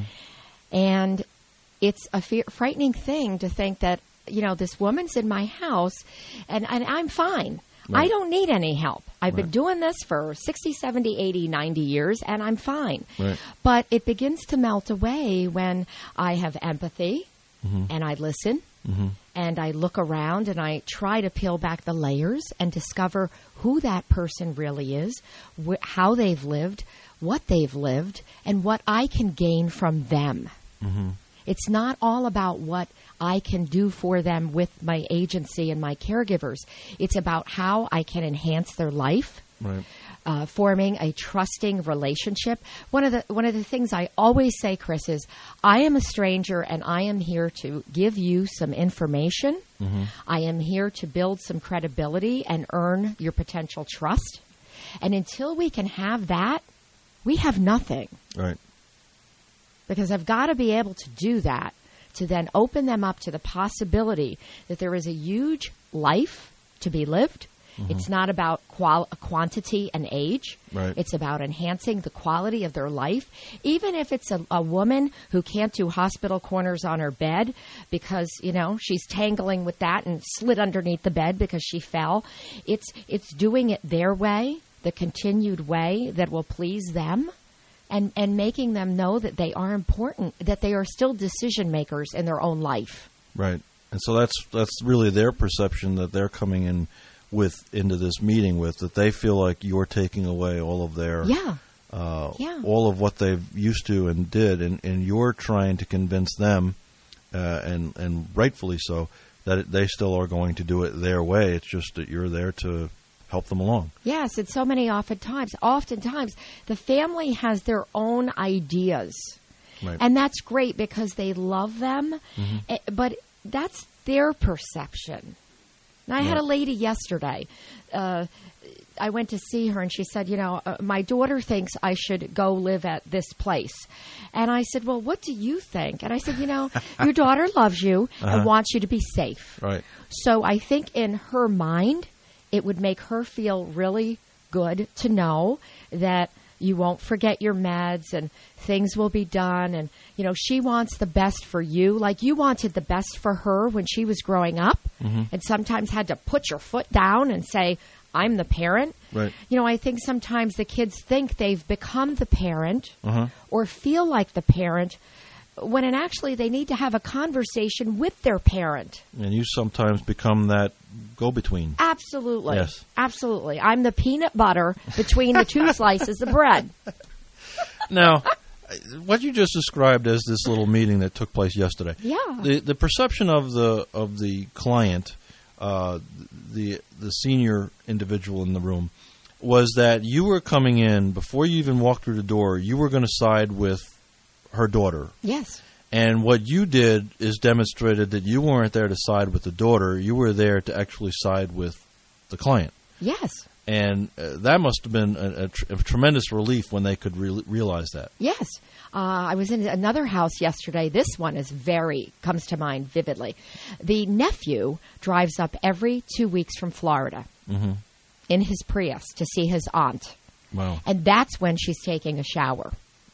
[SPEAKER 1] and it's a frightening thing to think that, this woman's in my house, and I'm fine. Right. I don't need any help. I've been doing this for 60, 70, 80, 90 years, and I'm fine. Right. But it begins to melt away when I have empathy, and I listen, and I look around, and I try to peel back the layers and discover who that person really is, how they've lived, what they've lived, and what I can gain from them. It's not all about what I can do for them with my agency and my caregivers. It's about how I can enhance their life, forming a trusting relationship. One of the things I always say, Chris, is I am a stranger and I am here to give you some information. I am here to build some credibility and earn your potential trust. And until we can have that, we have nothing. Right. Because I've got to be able to do that, to then open them up to the possibility that there is a huge life to be lived. It's not about quantity and age. Right. It's about enhancing the quality of their life. Even if it's a woman who can't do hospital corners on her bed because, she's tangling with that and slid underneath the bed because she fell. It's doing it their way, the continued way that will please them. And making them know that they are important, that they are still decision makers in their own life. Right.
[SPEAKER 2] And so that's really their perception that they're coming into this meeting with, that they feel like you're taking away all of their all of what they've used to and did, and you're trying to convince them, and rightfully so, that they still are going to do it their way. It's just that you're there to help them along.
[SPEAKER 1] Yes, and so many oftentimes the family has their own ideas. Right. And that's great because they love them, but that's their perception. Now, I had a lady yesterday. I went to see her, and she said, my daughter thinks I should go live at this place. And I said, well, what do you think? And I said, your daughter loves you and wants you to be safe. Right. So I think in her mind, it would make her feel really good to know that you won't forget your meds and things will be done. And, she wants the best for you. Like you wanted the best for her when she was growing up and sometimes had to put your foot down and say, I'm the parent. Right. I think sometimes the kids think they've become the parent or feel like the parent when actually they need to have a conversation with their parent.
[SPEAKER 2] And you sometimes become that go-between.
[SPEAKER 1] Absolutely. Yes. Absolutely. I'm the peanut butter between the two slices of bread.
[SPEAKER 2] Now, what you just described as this little meeting that took place yesterday. Yeah. The perception of the client, the senior individual in the room, was that you were coming in, before you even walked through the door, you were going to side with her daughter. Yes. And what you did is demonstrated that you weren't there to side with the daughter. You were there to actually side with the client. Yes. And that must have been a tremendous relief when they could realize that.
[SPEAKER 1] Yes. I was in another house yesterday. This one comes to mind vividly. The nephew drives up every 2 weeks from Florida in his Prius to see his aunt. Wow. And that's when she's taking a shower.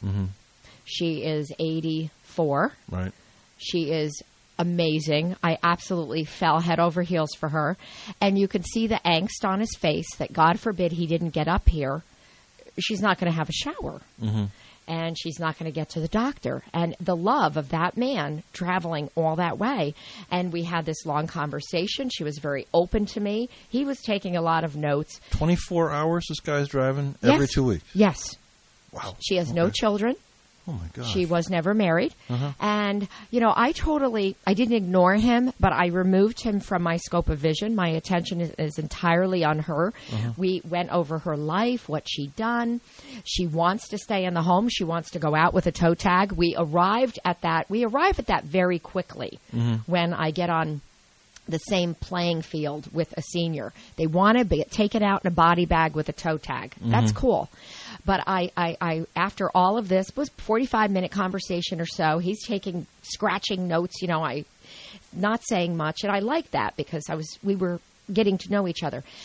[SPEAKER 1] She is 84. Right. She is amazing. I absolutely fell head over heels for her. And you can see the angst on his face that, God forbid, he didn't get up here. She's not going to have a shower. And she's not going to get to the doctor. And the love of that man traveling all that way. And we had this long conversation. She was very open to me. He was taking a lot of notes.
[SPEAKER 2] 24 hours this guy's driving every 2 weeks?
[SPEAKER 1] Yes. Wow. She has no children.
[SPEAKER 2] Oh, my God.
[SPEAKER 1] She was never married. And, I didn't ignore him, but I removed him from my scope of vision. My attention is entirely on her. We went over her life, what she'd done. She wants to stay in the home. She wants to go out with a toe tag. We arrive at that very quickly when I get on the same playing field with a senior. They want to take it out in a body bag with a toe tag. That's cool. But I after all of this, it was a 45-minute conversation or so. He's scratching notes, I not saying much. And I liked that because we were getting to know each other.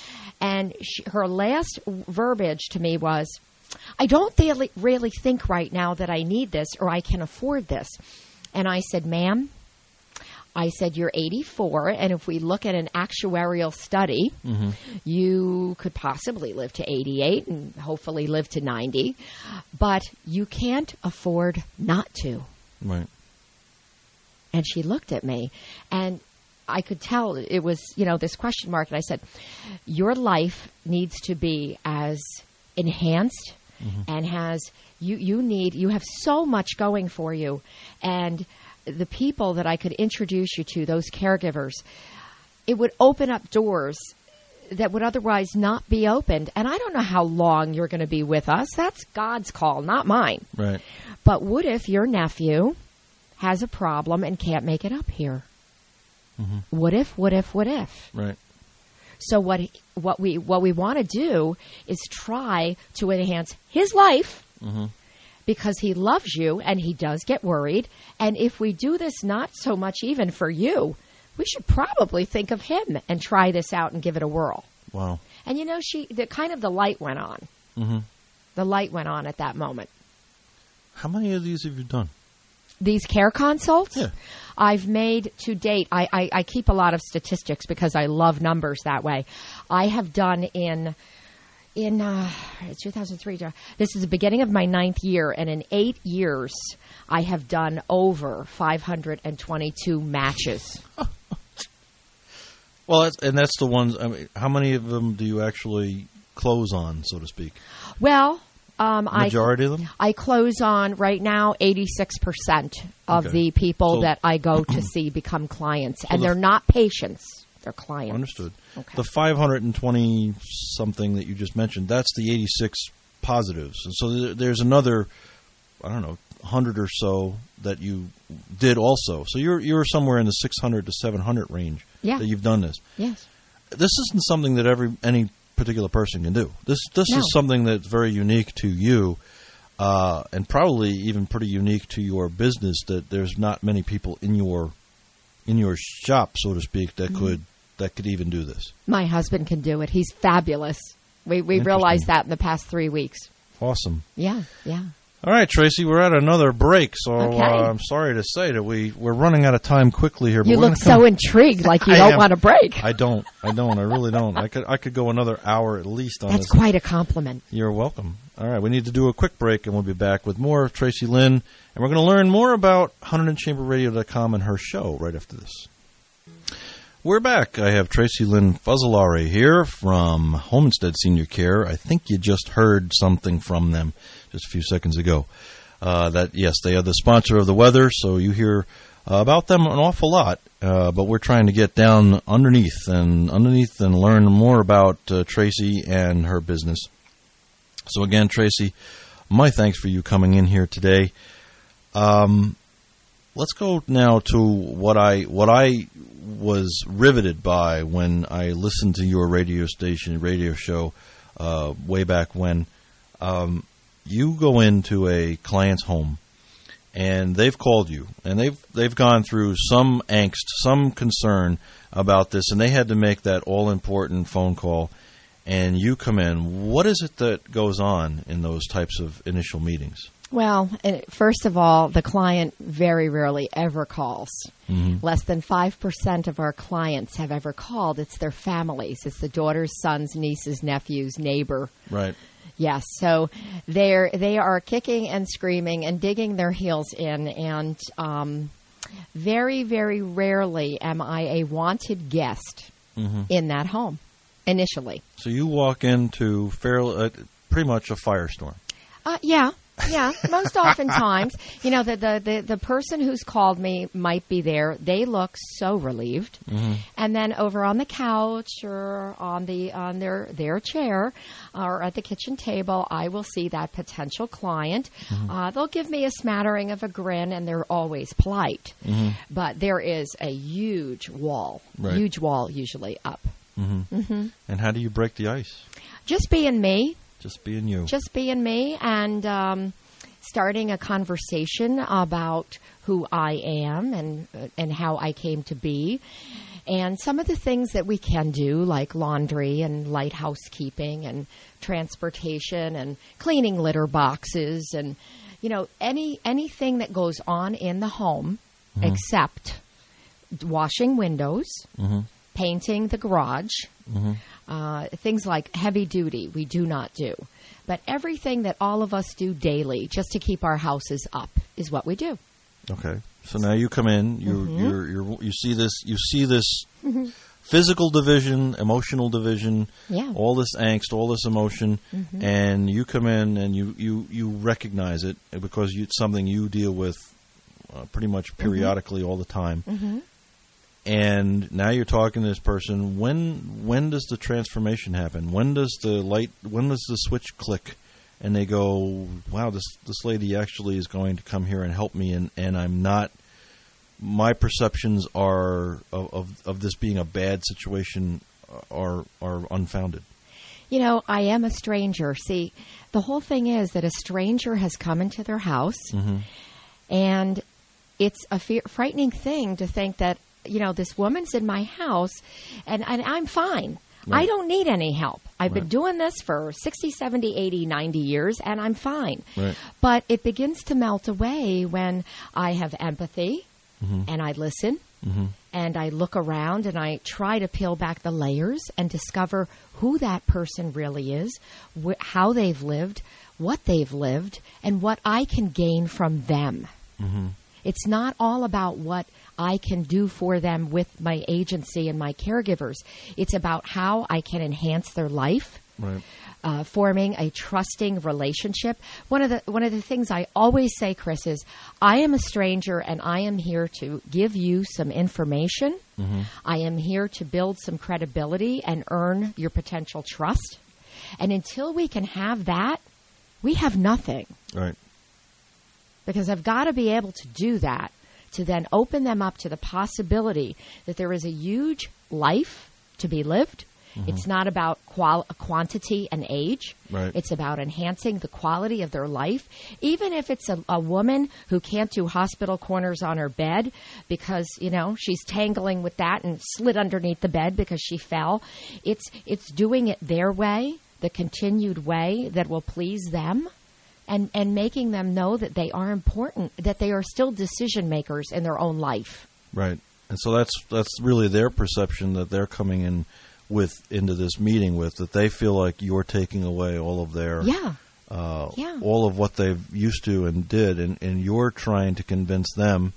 [SPEAKER 1] And her last verbiage to me was, I don't really think right now that I need this or I can afford this. And I said, ma'am, I said, you're 84, and if we look at an actuarial study, you could possibly live to 88 and hopefully live to 90, but you can't afford not to.
[SPEAKER 2] Right.
[SPEAKER 1] And she looked at me, and I could tell it was, this question mark, and I said, your life needs to be as enhanced and you have so much going for you, and the people that I could introduce you to, those caregivers, it would open up doors that would otherwise not be opened. And I don't know how long you're going to be with us. That's God's call, not mine.
[SPEAKER 2] Right.
[SPEAKER 1] But what if your nephew has a problem and can't make it up here? What if?
[SPEAKER 2] Right.
[SPEAKER 1] So what we want to do is try to enhance his life, because he loves you and he does get worried. And if we do this not so much even for you, we should probably think of him and try this out and give it a whirl.
[SPEAKER 2] Wow.
[SPEAKER 1] And the light went on. The light went on at that moment.
[SPEAKER 2] How many of these have you done?
[SPEAKER 1] These care consults?
[SPEAKER 2] Yeah.
[SPEAKER 1] I've made to date, I keep a lot of statistics because I love numbers that way. I have done in 2003, this is the beginning of my 9th year, and in 8 years, I have done over 522 matches.
[SPEAKER 2] Well, that's the ones. I mean, how many of them do you actually close on, so to speak?
[SPEAKER 1] Well,
[SPEAKER 2] majority of them?
[SPEAKER 1] I close on right now 86% of the people that I go to see become clients, and they're not patients. Their clients.
[SPEAKER 2] Understood.
[SPEAKER 1] Okay.
[SPEAKER 2] The 520-something that you just mentioned, that's the 86 positives. And so there's another, 100 or so that you did also. So you're somewhere in the 600 to 700 range that you've done this.
[SPEAKER 1] Yes.
[SPEAKER 2] This isn't something that any particular person can do. This is something that's very unique to you, and probably even pretty unique to your business, that there's not many people in your shop, so to speak, that could even do this.
[SPEAKER 1] My husband can do it. He's fabulous. We realized that in the past 3 weeks.
[SPEAKER 2] Awesome.
[SPEAKER 1] Yeah.
[SPEAKER 2] All right, Tracy, we're at another break, so
[SPEAKER 1] okay.
[SPEAKER 2] I'm sorry to say that we're running out of time quickly here. But
[SPEAKER 1] you look so intrigued, like you don't want to break.
[SPEAKER 2] I don't. I really don't. I could go another hour at least on
[SPEAKER 1] this. That's quite a compliment.
[SPEAKER 2] You're welcome. All right, we need to do a quick break, and we'll be back with more of Tracy Lynn, and we're going to learn more about HunterdonChamberRadio.com and her show right after this. We're back. I have Tracy Lynn Fuzzolari here from Homestead Senior Care. I think you just heard something from them just a few seconds ago. Yes, they are the sponsor of the weather, so you hear about them an awful lot. But we're trying to get down underneath and learn more about Tracy and her business. So again, Tracy, my thanks for you coming in here today. Let's go now to what I was riveted by when I listened to your radio show way back when. You go into a client's home, and they've called you, and they've gone through some angst, some concern about this, and they had to make that all-important phone call, and you come in. What is it that goes on in those types of initial meetings?
[SPEAKER 1] Well, first of all, the client very rarely ever calls. Less than 5% of our clients have ever called. It's their families. It's the daughters, sons, nieces, nephews, neighbor.
[SPEAKER 2] Right.
[SPEAKER 1] Yes. So they are kicking and screaming and digging their heels in. And very, very rarely am I a wanted guest in that home initially.
[SPEAKER 2] So you walk into pretty much a firestorm.
[SPEAKER 1] Yeah. Yeah, most oftentimes, the person who's called me might be there. They look so relieved, and then over on the couch or on their chair or at the kitchen table, I will see that potential client. They'll give me a smattering of a grin, and they're always polite. But there is a huge wall usually up.
[SPEAKER 2] And how do you break the ice?
[SPEAKER 1] Just being me.
[SPEAKER 2] Just being you.
[SPEAKER 1] Just being me, and starting a conversation about who I am and how I came to be. And some of the things that we can do, like laundry and light housekeeping and transportation and cleaning litter boxes and, anything that goes on in the home except washing windows, painting the garage, things like heavy duty we do not do. But everything that all of us do daily just to keep our houses up is what we do.
[SPEAKER 2] Okay. So now you come in, you see this physical division, emotional division, all this angst, all this emotion, and you come in and you recognize it because it's something you deal with pretty much periodically all the time. And now you're talking to this person. When does the transformation happen? When does the switch click? And they go, wow, this lady actually is going to come here and help me, and I'm not. My perceptions are of this being a bad situation are unfounded.
[SPEAKER 1] I am a stranger. See, the whole thing is that a stranger has come into their house, and it's a frightening thing to think that this woman's in my house, and I'm fine. Right. I don't need any help. I've been doing this for 60, 70, 80, 90 years, and I'm fine. Right. But it begins to melt away when I have empathy, and I listen, and I look around, and I try to peel back the layers and discover who that person really is, how they've lived, what they've lived, and what I can gain from them. It's not all about what I can do for them with my agency and my caregivers. It's about how I can enhance their life, forming a trusting relationship. One of the things I always say, Chris, is I am a stranger and I am here to give you some information. I am here to build some credibility and earn your potential trust. And until we can have that, we have nothing. Right. Because I've got to be able to do that, to then open them up to the possibility that there is a huge life to be lived. It's not about quantity and age. Right. It's about enhancing the quality of their life. Even if it's a woman who can't do hospital corners on her bed because, she's tangling with that and slid underneath the bed because she fell. It's doing it their way, the continued way that will please them. And making them know that they are important, that they are still decision makers in their own life. Right.
[SPEAKER 2] And so that's really their perception that they're coming into this meeting with, that they feel like you're taking away all of their all of what they've used to and did, and you're trying to convince them,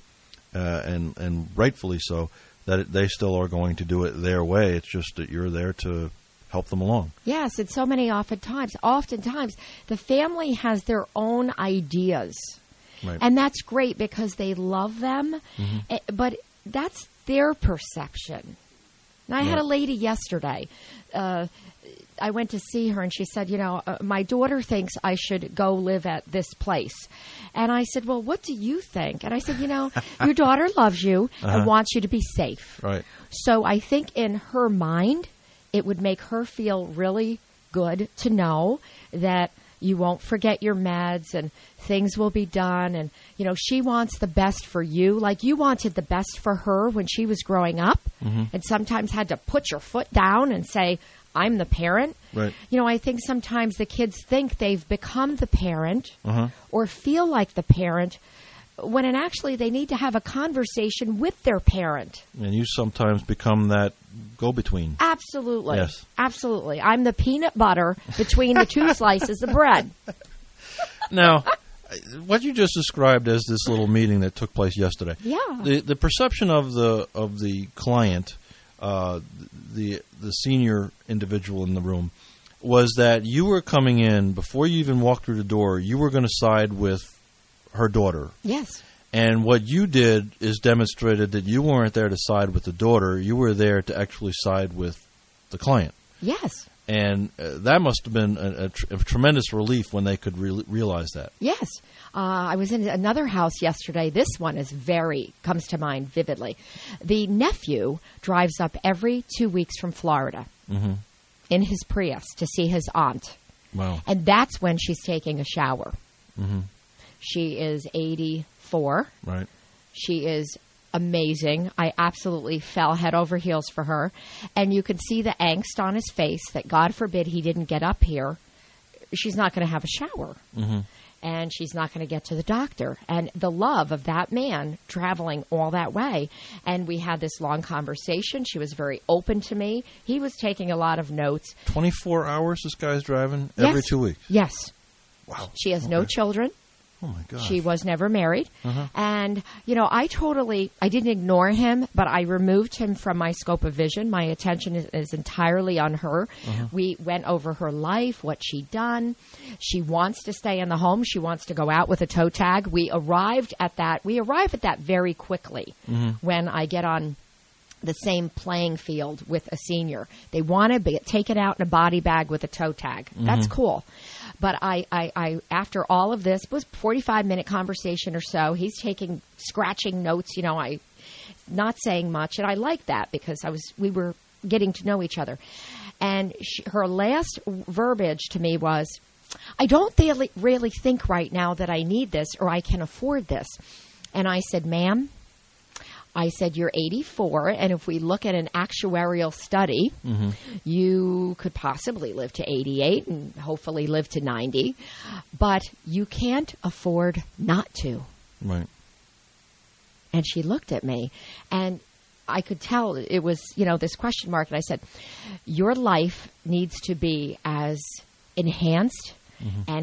[SPEAKER 2] and rightfully so, that they still are going to do it their way. It's just that you're there to help them along.
[SPEAKER 1] Yes, and so many oftentimes the family has their own ideas. Right. And that's great because they love them, but that's their perception. And I had a lady yesterday. I went to see her, and she said, my daughter thinks I should go live at this place. And I said, well, what do you think? And I said, your daughter loves you and wants you to be safe. Right. So I think in her mind, it would make her feel really good to know that you won't forget your meds and things will be done. And, she wants the best for you. Like you wanted the best for her when she was growing up and sometimes had to put your foot down and say, I'm the parent. Right. I think sometimes the kids think they've become the parent or feel like the parent when actually they need to have a conversation with their parent.
[SPEAKER 2] And you sometimes become that go-between.
[SPEAKER 1] Absolutely. Yes. Absolutely. I'm the peanut butter between the two slices of bread.
[SPEAKER 2] Now, what you just described as this little meeting that took place yesterday. Yeah. The perception of the client, the senior individual in the room, was that you were coming in, before you even walked through the door, you were going to side with her daughter.
[SPEAKER 1] Yes.
[SPEAKER 2] And what you did is demonstrated that you weren't there to side with the daughter. You were there to actually side with the client. Yes. And that must have been a tremendous relief when they could realize that.
[SPEAKER 1] Yes. I was in another house yesterday. This one comes to mind vividly. The nephew drives up every 2 weeks from Florida in his Prius to see his aunt. Wow. And that's when she's taking a shower. She is 84. Right. She is amazing. I absolutely fell head over heels for her. And you could see the angst on his face that God forbid he didn't get up here. She's not going to have a shower.
[SPEAKER 2] Mm-hmm.
[SPEAKER 1] And she's not going to get to the doctor. And the love of that man traveling all that way. And we had this long conversation. She was very open to me. He was taking a lot of notes.
[SPEAKER 2] 24 hours this guy's driving every 2 weeks?
[SPEAKER 1] Yes.
[SPEAKER 2] Wow.
[SPEAKER 1] She has no children.
[SPEAKER 2] Oh, my gosh.
[SPEAKER 1] She was never married.
[SPEAKER 2] Uh-huh.
[SPEAKER 1] And, I didn't ignore him, but I removed him from my scope of vision. My attention is entirely on her.
[SPEAKER 2] Uh-huh.
[SPEAKER 1] We went over her life, what she'd done. She wants to stay in the home. She wants to go out with a toe tag. We arrived at that very quickly when I get on the same playing field with a senior. They want to take it out in a body bag with a toe tag. That's cool. But I after all of this, it was 45-minute conversation or so. He's scratching notes, I not saying much. And I like that because we were getting to know each other. And her last verbiage to me was, I don't really think right now that I need this or I can afford this. And I said, ma'am, you're 84, and if we look at an actuarial study, you could possibly live to 88 and hopefully live to 90, but you can't afford not to.
[SPEAKER 2] Right.
[SPEAKER 1] And she looked at me, and I could tell it was, this question mark, and I said, your life needs to be as enhanced and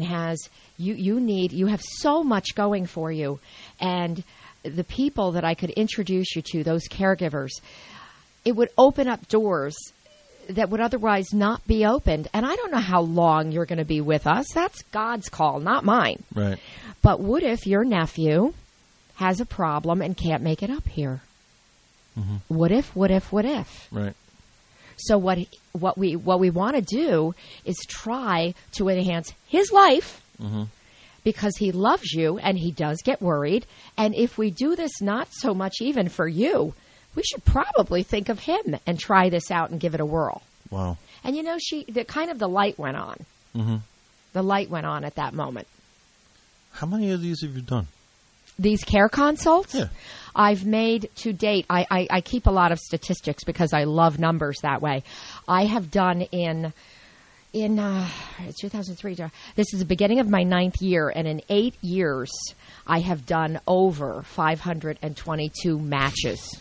[SPEAKER 1] you have so much going for you, and the people that I could introduce you to, those caregivers, it would open up doors that would otherwise not be opened. And I don't know how long you're going to be with us. That's God's call, not mine.
[SPEAKER 2] Right.
[SPEAKER 1] But what if your nephew has a problem and can't make it up here? What if?
[SPEAKER 2] Right.
[SPEAKER 1] So what we want to do is try to enhance his life. Because he loves you and he does get worried. And if we do this not so much even for you, we should probably think of him and try this out and give it a whirl.
[SPEAKER 2] Wow.
[SPEAKER 1] And the light went on. The light went on at that moment.
[SPEAKER 2] How many of these have you done?
[SPEAKER 1] These care consults?
[SPEAKER 2] Yeah.
[SPEAKER 1] I've made to date, I keep a lot of statistics because I love numbers that way. I have done in 2003, this is the beginning of my 9th year, and in 8 years, I have done over 522 matches.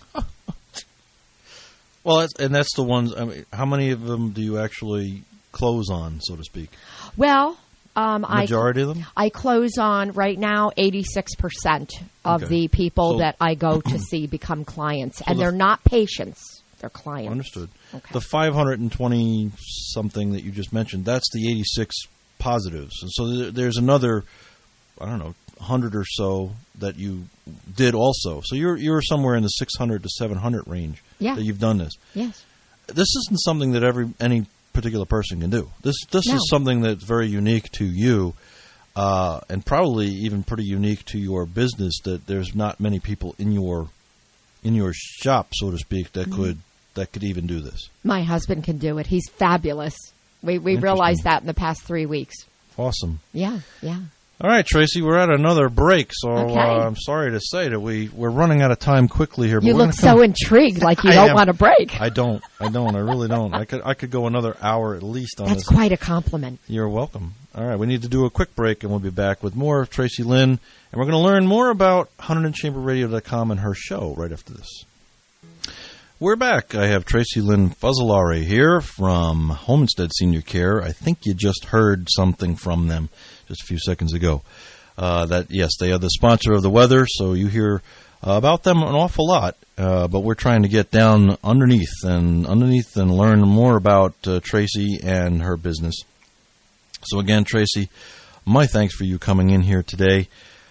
[SPEAKER 2] Well, that's the ones. I mean, how many of them do you actually close on, so to speak?
[SPEAKER 1] Well,
[SPEAKER 2] majority of them?
[SPEAKER 1] I close on right now 86% of the people that I go to see become clients, and they're not patients. They're clients.
[SPEAKER 2] Understood.
[SPEAKER 1] Okay.
[SPEAKER 2] The 520-something that you just mentioned, that's the 86 positives. And so there's another, 100 or so that you did also. So you're somewhere in the 600 to 700 range that you've done this.
[SPEAKER 1] Yes.
[SPEAKER 2] This isn't something that any particular person can do. This is something that's very unique to you, and probably even pretty unique to your business, that there's not many people in your shop, so to speak, that could even do this.
[SPEAKER 1] My husband can do it. He's fabulous. We realized that in the past 3 weeks.
[SPEAKER 2] Awesome.
[SPEAKER 1] Yeah.
[SPEAKER 2] All right, Tracy, we're at another break, so
[SPEAKER 1] okay.
[SPEAKER 2] I'm sorry to say that we're running out of time quickly here. But
[SPEAKER 1] you look so intrigued, like you don't want a break.
[SPEAKER 2] I don't. I really don't. I could go another hour at least on this.
[SPEAKER 1] That's quite a compliment.
[SPEAKER 2] You're welcome. All right, we need to do a quick break, and we'll be back with more of Tracy Lynn, and we're going to learn more about HunterdonChamberRadio.com and her show right after this. We're back. I have Tracy Lynn Fuzzolari here from Homestead Senior Care. I think you just heard something from them just a few seconds ago. Yes, they are the sponsor of the weather, so you hear about them an awful lot. But we're trying to get down underneath and learn more about Tracy and her business. So again, Tracy, my thanks for you coming in here today.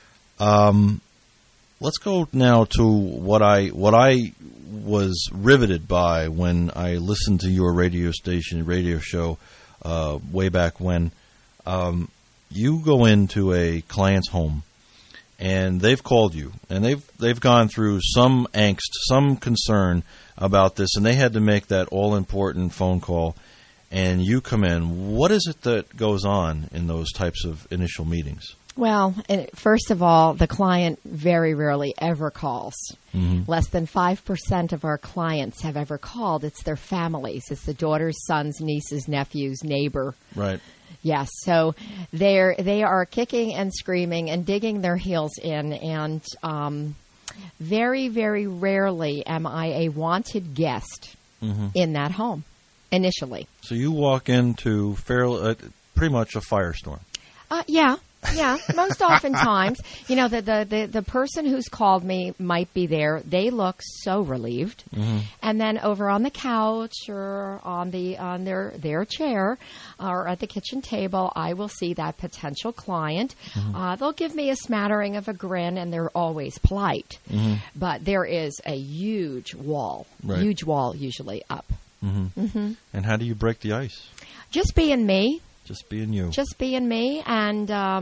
[SPEAKER 2] Let's go now to what I was riveted by when I listened to your radio show way back when. You go into a client's home, and they've called you, and they've gone through some angst, some concern about this, and they had to make that all-important phone call, and you come in. What is it that goes on in those types of initial meetings?
[SPEAKER 1] Well, first of all, the client very rarely ever calls. Less than 5% of our clients have ever called. It's their families. It's the daughters, sons, nieces, nephews, neighbor.
[SPEAKER 2] Right.
[SPEAKER 1] Yes. So they are kicking and screaming and digging their heels in. And very, very rarely am I a wanted guest in that home initially.
[SPEAKER 2] So you walk into pretty much a firestorm.
[SPEAKER 1] Yeah. Yeah, most oftentimes, the person who's called me might be there. They look so relieved, and then over on the couch or on their chair or at the kitchen table, I will see that potential client. They'll give me a smattering of a grin, and they're always polite. But there is a huge wall usually up.
[SPEAKER 2] And how do you break the ice?
[SPEAKER 1] Just being me.
[SPEAKER 2] Just being you.
[SPEAKER 1] Just being me, and